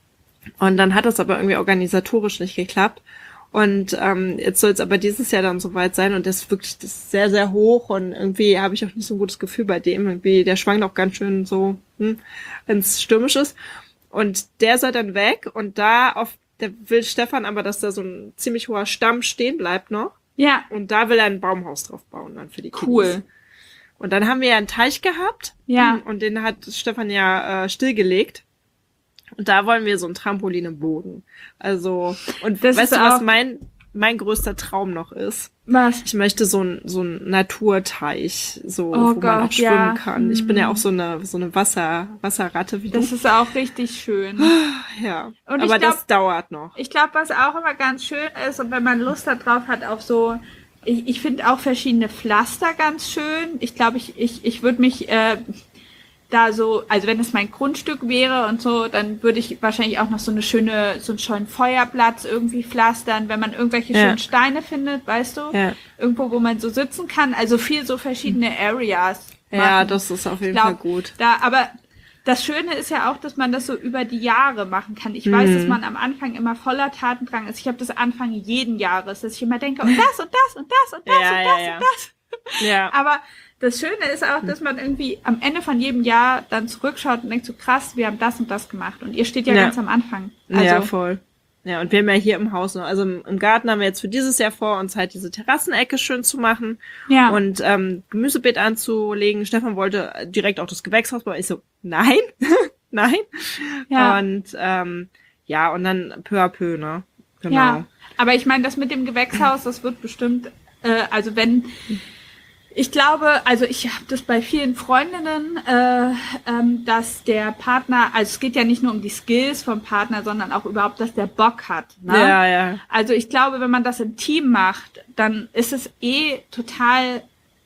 Speaker 1: Und dann hat das aber irgendwie organisatorisch nicht geklappt. Und jetzt soll es aber dieses Jahr dann soweit sein. Und das ist sehr, sehr hoch. Und irgendwie habe ich auch nicht so ein gutes Gefühl bei dem. Irgendwie, der schwankt auch ganz schön so, wenn es stürmisch ist. Und der soll dann weg und der will Stefan aber, dass da so ein ziemlich hoher Stamm stehen bleibt noch.
Speaker 3: Ja.
Speaker 1: Und da will er ein Baumhaus drauf bauen dann für die Kinder.
Speaker 3: Cool.
Speaker 1: Und dann haben wir ja einen Teich gehabt.
Speaker 3: Ja.
Speaker 1: Und den hat Stefan ja stillgelegt. Und da wollen wir so ein Trampolin im Boden. Also, und
Speaker 3: das
Speaker 1: weißt du, was mein größter Traum noch ist?
Speaker 3: Was?
Speaker 1: Ich möchte so ein Naturteich, so,
Speaker 3: wo
Speaker 1: man auch schwimmen kann. Ich bin ja auch so eine Wasserratte wie du.
Speaker 3: Das ist auch richtig schön.
Speaker 1: Ja,
Speaker 3: und
Speaker 1: aber das dauert noch.
Speaker 3: Ich glaube, was auch immer ganz schön ist und wenn man Lust darauf hat auf so, ich finde auch verschiedene Pflaster ganz schön. Ich glaube, ich würde mich da so, also wenn es mein Grundstück wäre und so, dann würde ich wahrscheinlich auch noch so einen schönen Feuerplatz irgendwie pflastern, wenn man irgendwelche schönen Steine findet, weißt du? Ja. Irgendwo, wo man so sitzen kann. Also viel so verschiedene Areas machen.
Speaker 1: Ja, das ist auf jeden Fall gut.
Speaker 3: Aber das Schöne ist ja auch, dass man das so über die Jahre machen kann. Ich weiß, dass man am Anfang immer voller Tatendrang ist. Ich habe das Anfang jeden Jahres, dass ich immer denke, und das und das und das und das und das. Ja. Aber das Schöne ist auch, dass man irgendwie am Ende von jedem Jahr dann zurückschaut und denkt so, krass, wir haben das und das gemacht. Und ihr steht ja ganz am Anfang.
Speaker 1: Also, ja, voll. Ja, und wir haben ja hier im Haus noch, also im Garten haben wir jetzt für dieses Jahr vor, uns halt diese Terrassenecke schön zu machen. Ja. Und Gemüsebeet anzulegen. Stefan wollte direkt auch das Gewächshaus bauen. Ich so, nein, nein. Ja. Und ja, und dann peu à peu, ne? Genau.
Speaker 3: Ja, aber ich meine, das mit dem Gewächshaus, das wird bestimmt, also wenn... Ich glaube, also ich habe das bei vielen Freundinnen, dass der Partner, also es geht ja nicht nur um die Skills vom Partner, sondern auch überhaupt, dass der Bock hat. Ne?
Speaker 1: Ja, ja.
Speaker 3: Also ich glaube, wenn man das im Team macht, dann ist es total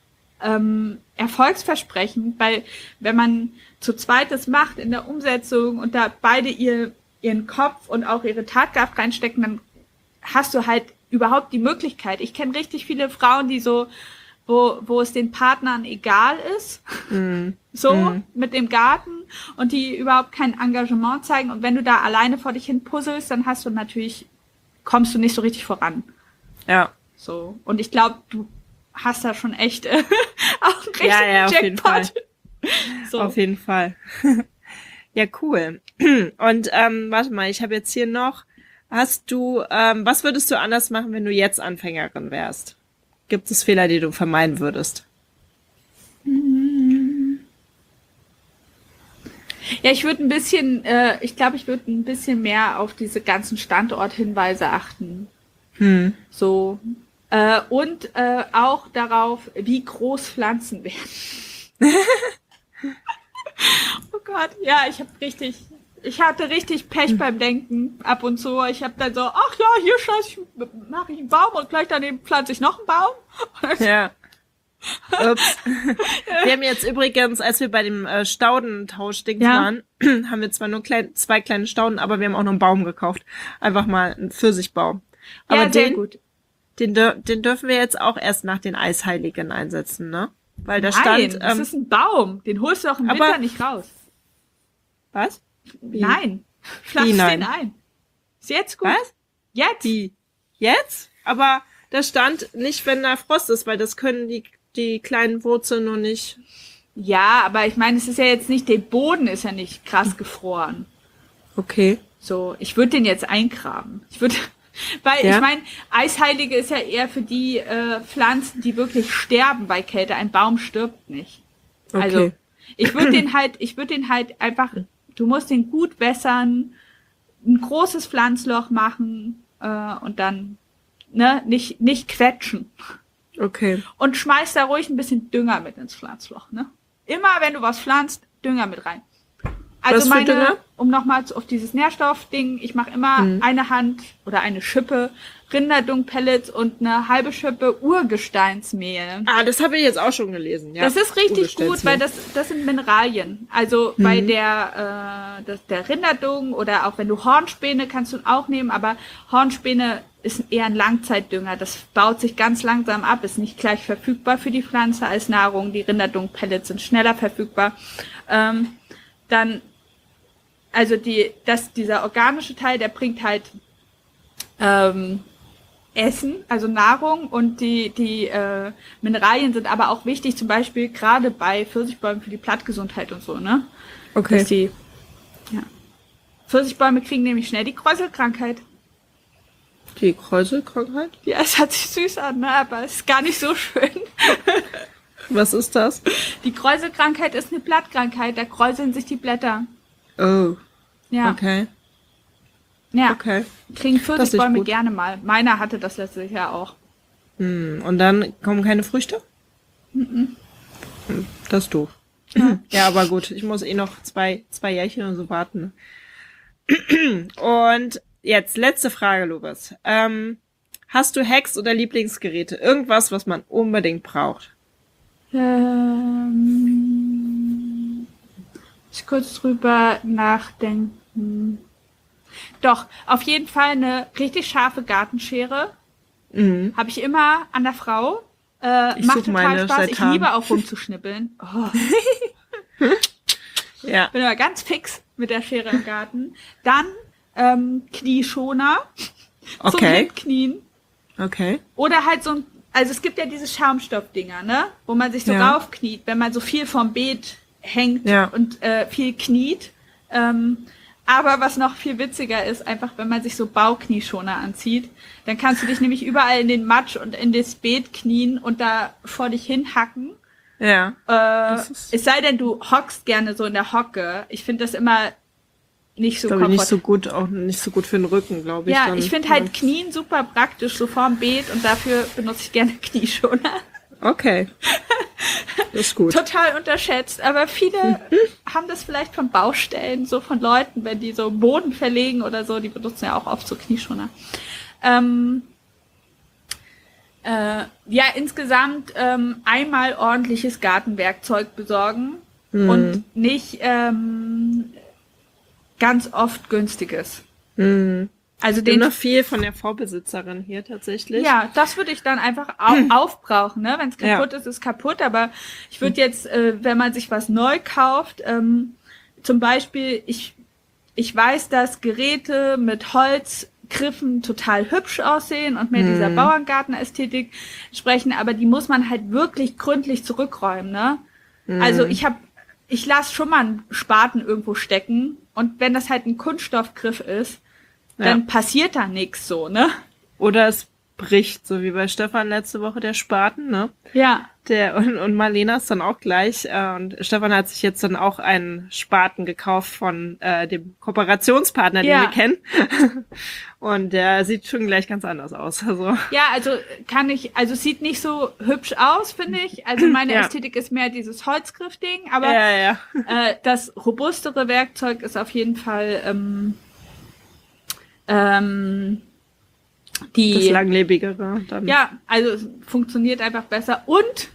Speaker 3: erfolgsversprechend, weil wenn man zu zweit das macht in der Umsetzung und da beide ihren Kopf und auch ihre Tatkraft reinstecken, dann hast du halt überhaupt die Möglichkeit. Ich kenne richtig viele Frauen, die so wo es den Partnern egal ist, mit dem Garten und die überhaupt kein Engagement zeigen. Und wenn du da alleine vor dich hin puzzelst, dann kommst du nicht so richtig voran.
Speaker 1: Ja.
Speaker 3: So. Und ich glaube, du hast da schon echt auch einen richtigen
Speaker 1: ja, auf
Speaker 3: Jackpot.
Speaker 1: Jeden Fall.
Speaker 3: So.
Speaker 1: Auf jeden Fall. Ja, cool. Und warte mal, ich habe jetzt hier noch, was würdest du anders machen, wenn du jetzt Anfängerin wärst? Gibt es Fehler, die du vermeiden würdest?
Speaker 3: Ja, ich würde ein bisschen mehr auf diese ganzen Standorthinweise achten. So. Und auch darauf, wie groß Pflanzen werden. Oh Gott, ja, ich hatte richtig Pech beim Denken ab und zu. Ich habe dann so, ach ja, hier mache ich einen Baum und gleich daneben pflanze ich noch einen Baum.
Speaker 1: Ja. Ups. Wir haben jetzt übrigens, als wir bei dem Staudentausch-Dings waren, haben wir zwar nur zwei kleine Stauden, aber wir haben auch noch einen Baum gekauft. Einfach mal einen Pfirsichbaum. Aber
Speaker 3: sehr gut.
Speaker 1: Den dürfen wir jetzt auch erst nach den Eisheiligen einsetzen, ne? Weil da
Speaker 3: Nein,
Speaker 1: stand.
Speaker 3: Das ist ein Baum. Den holst du auch im Winter nicht raus.
Speaker 1: Was? Wie?
Speaker 3: Nein. Pflanz den ein. Ist jetzt gut.
Speaker 1: Was?
Speaker 3: Jetzt?
Speaker 1: Wie? Jetzt? Aber da stand nicht, wenn da Frost ist, weil das können die kleinen Wurzeln noch nicht.
Speaker 3: Ja, aber ich meine, es ist ja jetzt nicht, der Boden ist ja nicht krass gefroren.
Speaker 1: Okay.
Speaker 3: So, ich würde den jetzt eingraben. Ich meine, Eisheilige ist ja eher für die Pflanzen, die wirklich sterben bei Kälte. Ein Baum stirbt nicht.
Speaker 1: Okay.
Speaker 3: Also, ich würde den halt einfach, du musst den gut wässern, ein großes Pflanzloch machen, und dann, nicht quetschen.
Speaker 1: Okay.
Speaker 3: Und schmeiß da ruhig ein bisschen Dünger mit ins Pflanzloch, ne? Immer wenn du was pflanzt, Dünger mit rein. Also um nochmal auf dieses Nährstoffding, ich mache immer eine Hand oder eine Schippe Rinderdung-Pellets und eine halbe Schippe Urgesteinsmehl.
Speaker 1: Ah, das habe ich jetzt auch schon gelesen, ja.
Speaker 3: Das ist richtig gut, weil das sind Mineralien. Also bei der Rinderdung oder auch wenn du Hornspäne kannst du auch nehmen, aber Hornspäne ist eher ein Langzeitdünger. Das baut sich ganz langsam ab, ist nicht gleich verfügbar für die Pflanze als Nahrung. Die Rinderdung-Pellets sind schneller verfügbar. Dieser organische Teil, der bringt halt Essen, also Nahrung, und die Mineralien sind aber auch wichtig, zum Beispiel gerade bei Pfirsichbäumen für die Blattgesundheit und so, ne?
Speaker 1: Okay.
Speaker 3: Pfirsichbäume kriegen nämlich schnell die Kräuselkrankheit.
Speaker 1: Die Kräuselkrankheit?
Speaker 3: Ja, es hört sich süß an, ne? Aber es ist gar nicht so schön.
Speaker 1: Was ist das?
Speaker 3: Die Kräuselkrankheit ist eine Blattkrankheit, da kräuseln sich die Blätter.
Speaker 1: Oh.
Speaker 3: Ja.
Speaker 1: Okay.
Speaker 3: Ja.
Speaker 1: Okay.
Speaker 3: Kriegen Pfirsichbäume gerne mal. Meiner hatte das letztes Jahr auch.
Speaker 1: Und dann kommen keine Früchte? Das ist doof. Ja, aber gut, ich muss noch zwei Jährchen und so warten. Und jetzt letzte Frage, Lukas. Hast du Hacks oder Lieblingsgeräte? Irgendwas, was man unbedingt braucht?
Speaker 3: Ich kurz drüber nachdenken. Doch, auf jeden Fall eine richtig scharfe Gartenschere. Habe ich immer an der Frau. Macht total Spaß. Ich liebe auch rumzuschnippeln. Oh.
Speaker 1: Ja.
Speaker 3: Bin aber ganz fix mit der Schere im Garten. Dann Knieschoner.
Speaker 1: Okay.
Speaker 3: Zum Hintknien.
Speaker 1: Okay.
Speaker 3: Oder halt also es gibt ja diese Schaumstoffdinger, ne? Wo man sich so raufkniet, wenn man so viel vom Beet hängt und viel kniet. Aber was noch viel witziger ist, einfach wenn man sich so Bauknieschoner anzieht, dann kannst du dich nämlich überall in den Matsch und in das Beet knien und da vor dich hinhacken.
Speaker 1: Ja.
Speaker 3: Es sei denn, du hockst gerne so in der Hocke. Ich finde das immer nicht so komfortabel.
Speaker 1: Nicht so gut, auch nicht so gut für den Rücken, glaube ich.
Speaker 3: Ja, ich finde halt Knien super praktisch, so vorm Beet, und dafür benutze ich gerne Knieschoner.
Speaker 1: Okay. Das ist gut.
Speaker 3: Total unterschätzt, aber viele haben das vielleicht von Baustellen, so von Leuten, wenn die so Boden verlegen oder so, die benutzen ja auch oft so Knieschoner. Insgesamt einmal ordentliches Gartenwerkzeug besorgen und nicht ganz oft günstiges.
Speaker 1: Also den noch viel von der Vorbesitzerin hier tatsächlich.
Speaker 3: Ja, das würde ich dann einfach aufbrauchen, ne? Wenn es kaputt ist, ist kaputt. Aber ich würde jetzt, wenn man sich was neu kauft, zum Beispiel, ich weiß, dass Geräte mit Holzgriffen total hübsch aussehen und mehr dieser Bauerngartenästhetik sprechen, aber die muss man halt wirklich gründlich zurückräumen, ne? Also ich lasse schon mal einen Spaten irgendwo stecken und wenn das halt ein Kunststoffgriff ist, dann passiert da nichts so, ne?
Speaker 1: Oder es bricht, so wie bei Stefan letzte Woche der Spaten, ne?
Speaker 3: Ja.
Speaker 1: Und Marlena ist dann auch gleich. Und Stefan hat sich jetzt dann auch einen Spaten gekauft von dem Kooperationspartner, den wir kennen. Und der sieht schon gleich ganz anders aus. Also.
Speaker 3: Ja, also sieht nicht so hübsch aus, finde ich. Also meine Ästhetik ist mehr dieses Holzgriff-Ding, aber das robustere Werkzeug ist auf jeden Fall
Speaker 1: das langlebigere. Dann.
Speaker 3: Ja, also es funktioniert einfach besser. Und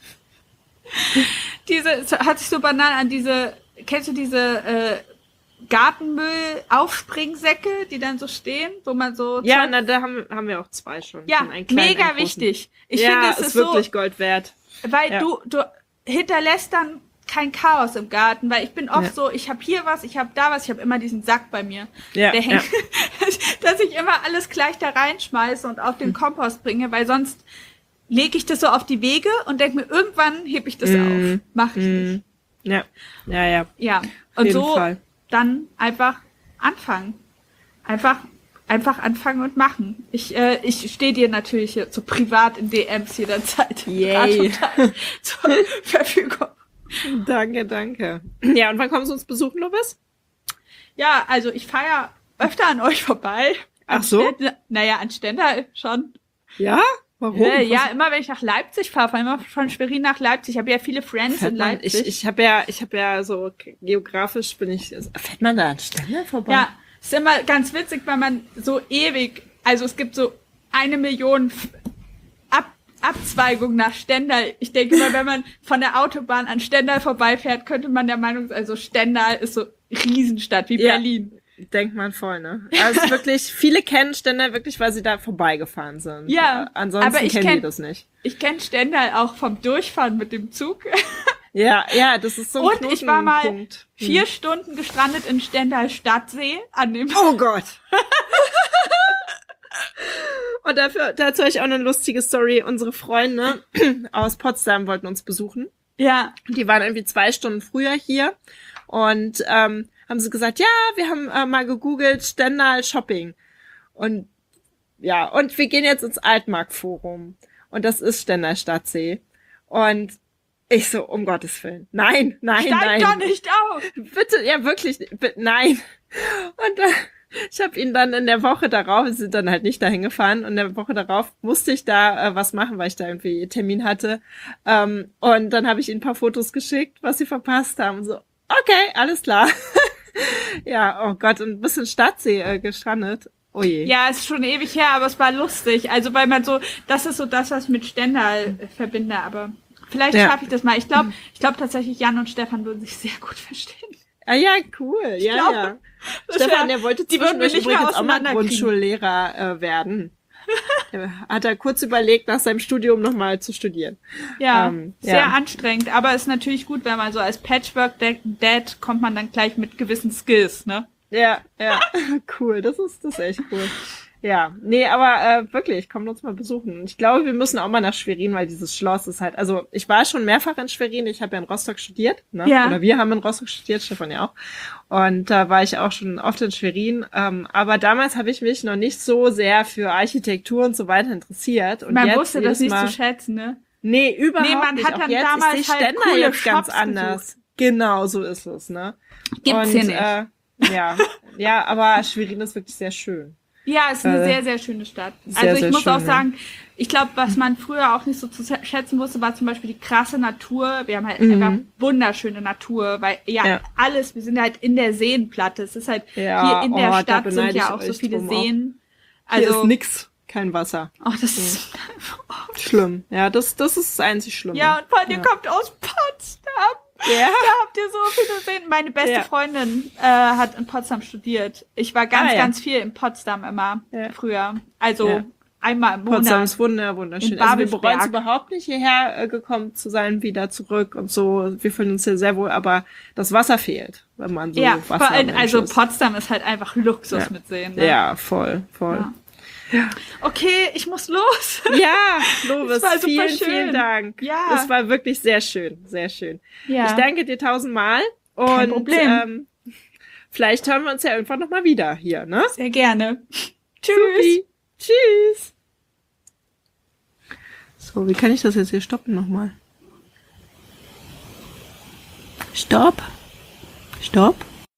Speaker 3: hat sich so banal an kennst du diese Gartenmüll-Aufspringsäcke, die dann so stehen, wo man so...
Speaker 1: Ja, da haben wir auch 2 schon.
Speaker 3: Ja, mega wichtig. Ich finde, es ist
Speaker 1: wirklich Gold wert.
Speaker 3: Weil du hinterlässt dann kein Chaos im Garten, weil ich bin oft so, ich habe hier was, ich habe da was, ich habe immer diesen Sack bei mir, der hängt, dass ich immer alles gleich da reinschmeiße und auf den Kompost bringe, weil sonst lege ich das so auf die Wege und denke mir, irgendwann hebe ich das auf. Mache ich nicht.
Speaker 1: Ja.
Speaker 3: Ja, und so dann einfach anfangen. Einfach anfangen und machen. Ich stehe dir natürlich hier so privat in DMs jederzeit zur Verfügung.
Speaker 1: Danke. Ja, und wann kommst du uns besuchen, Lovis?
Speaker 3: Ja, also ich fahre ja öfter an euch vorbei.
Speaker 1: Ach so?
Speaker 3: An Stendal schon.
Speaker 1: Ja? Warum?
Speaker 3: Ja, immer wenn ich nach Leipzig fahre immer von Schwerin nach Leipzig. Ich habe ja viele Friends in Leipzig.
Speaker 1: Ich habe ja so geografisch fährt man da an Stendal vorbei?
Speaker 3: Ja, ist immer ganz witzig, weil man so ewig, also es gibt so 1 Million Abzweigung nach Stendal. Ich denke mal, wenn man von der Autobahn an Stendal vorbeifährt, könnte man der Meinung sein, also Stendal ist so Riesenstadt wie Berlin.
Speaker 1: Denkt man voll, ne? Also wirklich, viele kennen Stendal wirklich, weil sie da vorbeigefahren sind.
Speaker 3: Ja.
Speaker 1: Ansonsten kennen die das nicht.
Speaker 3: Ich kenne Stendal auch vom Durchfahren mit dem Zug.
Speaker 1: Ja, das ist so ein
Speaker 3: Und ich war mal 4 Stunden gestrandet in Stendal Stadtsee an dem...
Speaker 1: Oh Gott! Und dazu habe ich auch eine lustige Story. Unsere Freunde aus Potsdam wollten uns besuchen.
Speaker 3: Ja.
Speaker 1: Die waren irgendwie 2 Stunden früher hier und haben sie gesagt, ja, wir haben mal gegoogelt Stendal Shopping. Und wir gehen jetzt ins Altmark-Forum. Und das ist Stendal Stadtsee. Und ich so, um Gottes Willen. Nein.
Speaker 3: Steig doch nicht auf!
Speaker 1: Bitte, ja wirklich, nein. Und ich habe ihn dann in der Woche darauf, wir sind dann halt nicht dahin gefahren, und in der Woche darauf musste ich da was machen, weil ich da irgendwie Termin hatte. Und dann habe ich ihnen ein paar Fotos geschickt, was sie verpasst haben. Und so, okay, alles klar. Ja, oh Gott, und ein bisschen Stadtsee gestrandet. Oh je.
Speaker 3: Ja, ist schon ewig her, aber es war lustig. Also weil man so, das ist so das, was ich mit Stendal verbinde, aber vielleicht schaffe ich das mal. Ich glaube tatsächlich, Jan und Stefan würden sich sehr gut verstehen.
Speaker 1: Ah ja, cool. Ja. Stefan, der wollte zwischendurch übrigens auch mal Grundschullehrer werden. Hat er kurz überlegt, nach seinem Studium nochmal zu studieren.
Speaker 3: Ja, sehr anstrengend. Aber ist natürlich gut, wenn man so als Patchwork-Dad kommt man dann gleich mit gewissen Skills, ne?
Speaker 1: Ja, cool. Das ist echt cool. Ja, nee, aber wirklich, kommt uns mal besuchen. Ich glaube, wir müssen auch mal nach Schwerin, weil dieses Schloss ist halt, also ich war schon mehrfach in Schwerin, ich habe ja in Rostock studiert, ne? Ja. Oder wir haben in Rostock studiert, Stefan ja auch. Und da war ich auch schon oft in Schwerin. Aber damals habe ich mich noch nicht so sehr für Architektur und so weiter interessiert. Und
Speaker 3: man wusste das nicht zu schätzen, ne?
Speaker 1: Nee, überhaupt nicht.
Speaker 3: Man hat dann
Speaker 1: jetzt,
Speaker 3: damals
Speaker 1: ich sehe
Speaker 3: halt
Speaker 1: Stendal jetzt ganz
Speaker 3: Shops
Speaker 1: anders.
Speaker 3: Gesucht.
Speaker 1: Genau, so ist es, ne?
Speaker 3: Gibt's hier nicht.
Speaker 1: Ja, aber Schwerin ist wirklich sehr schön.
Speaker 3: Ja, es ist eine sehr, sehr schöne Stadt. Also ich muss auch sagen, ich glaube, was man früher auch nicht so zu schätzen wusste, war zum Beispiel die krasse Natur. Wir haben halt einfach wunderschöne Natur, weil alles, wir sind halt in der Seenplatte. Es ist halt hier in der Stadt sind ja auch so viele Seen.
Speaker 1: Also hier ist nix, kein Wasser.
Speaker 3: Oh, das ist
Speaker 1: schlimm. Ja, das ist das einzig Schlimme.
Speaker 3: Ja, und vor allem ihr kommt aus Potsdam. Ja. Da habt ihr so viel gesehen. Meine beste Freundin hat in Potsdam studiert. Ich war ganz viel in Potsdam immer früher. Also einmal im Monat.
Speaker 1: Potsdam ist wunderschön. Also wir bereuen es überhaupt nicht, hierher gekommen zu sein, wieder zurück und so. Wir fühlen uns hier sehr wohl, aber das Wasser fehlt, wenn man so Wasser
Speaker 3: vor allem, also Potsdam ist halt einfach Luxus mit Seen. Ne?
Speaker 1: Ja, voll. Ja.
Speaker 3: Okay, ich muss los.
Speaker 1: Ja, Lovis, vielen Dank.
Speaker 3: Ja.
Speaker 1: Das war wirklich sehr schön, sehr schön.
Speaker 3: Ja.
Speaker 1: Ich danke dir 1000-mal.
Speaker 3: Kein Problem.
Speaker 1: Vielleicht hören wir uns ja irgendwann nochmal wieder hier, ne?
Speaker 3: Sehr gerne.
Speaker 1: Tschüss. Supi. Tschüss. So, wie kann ich das jetzt hier stoppen nochmal? Stopp.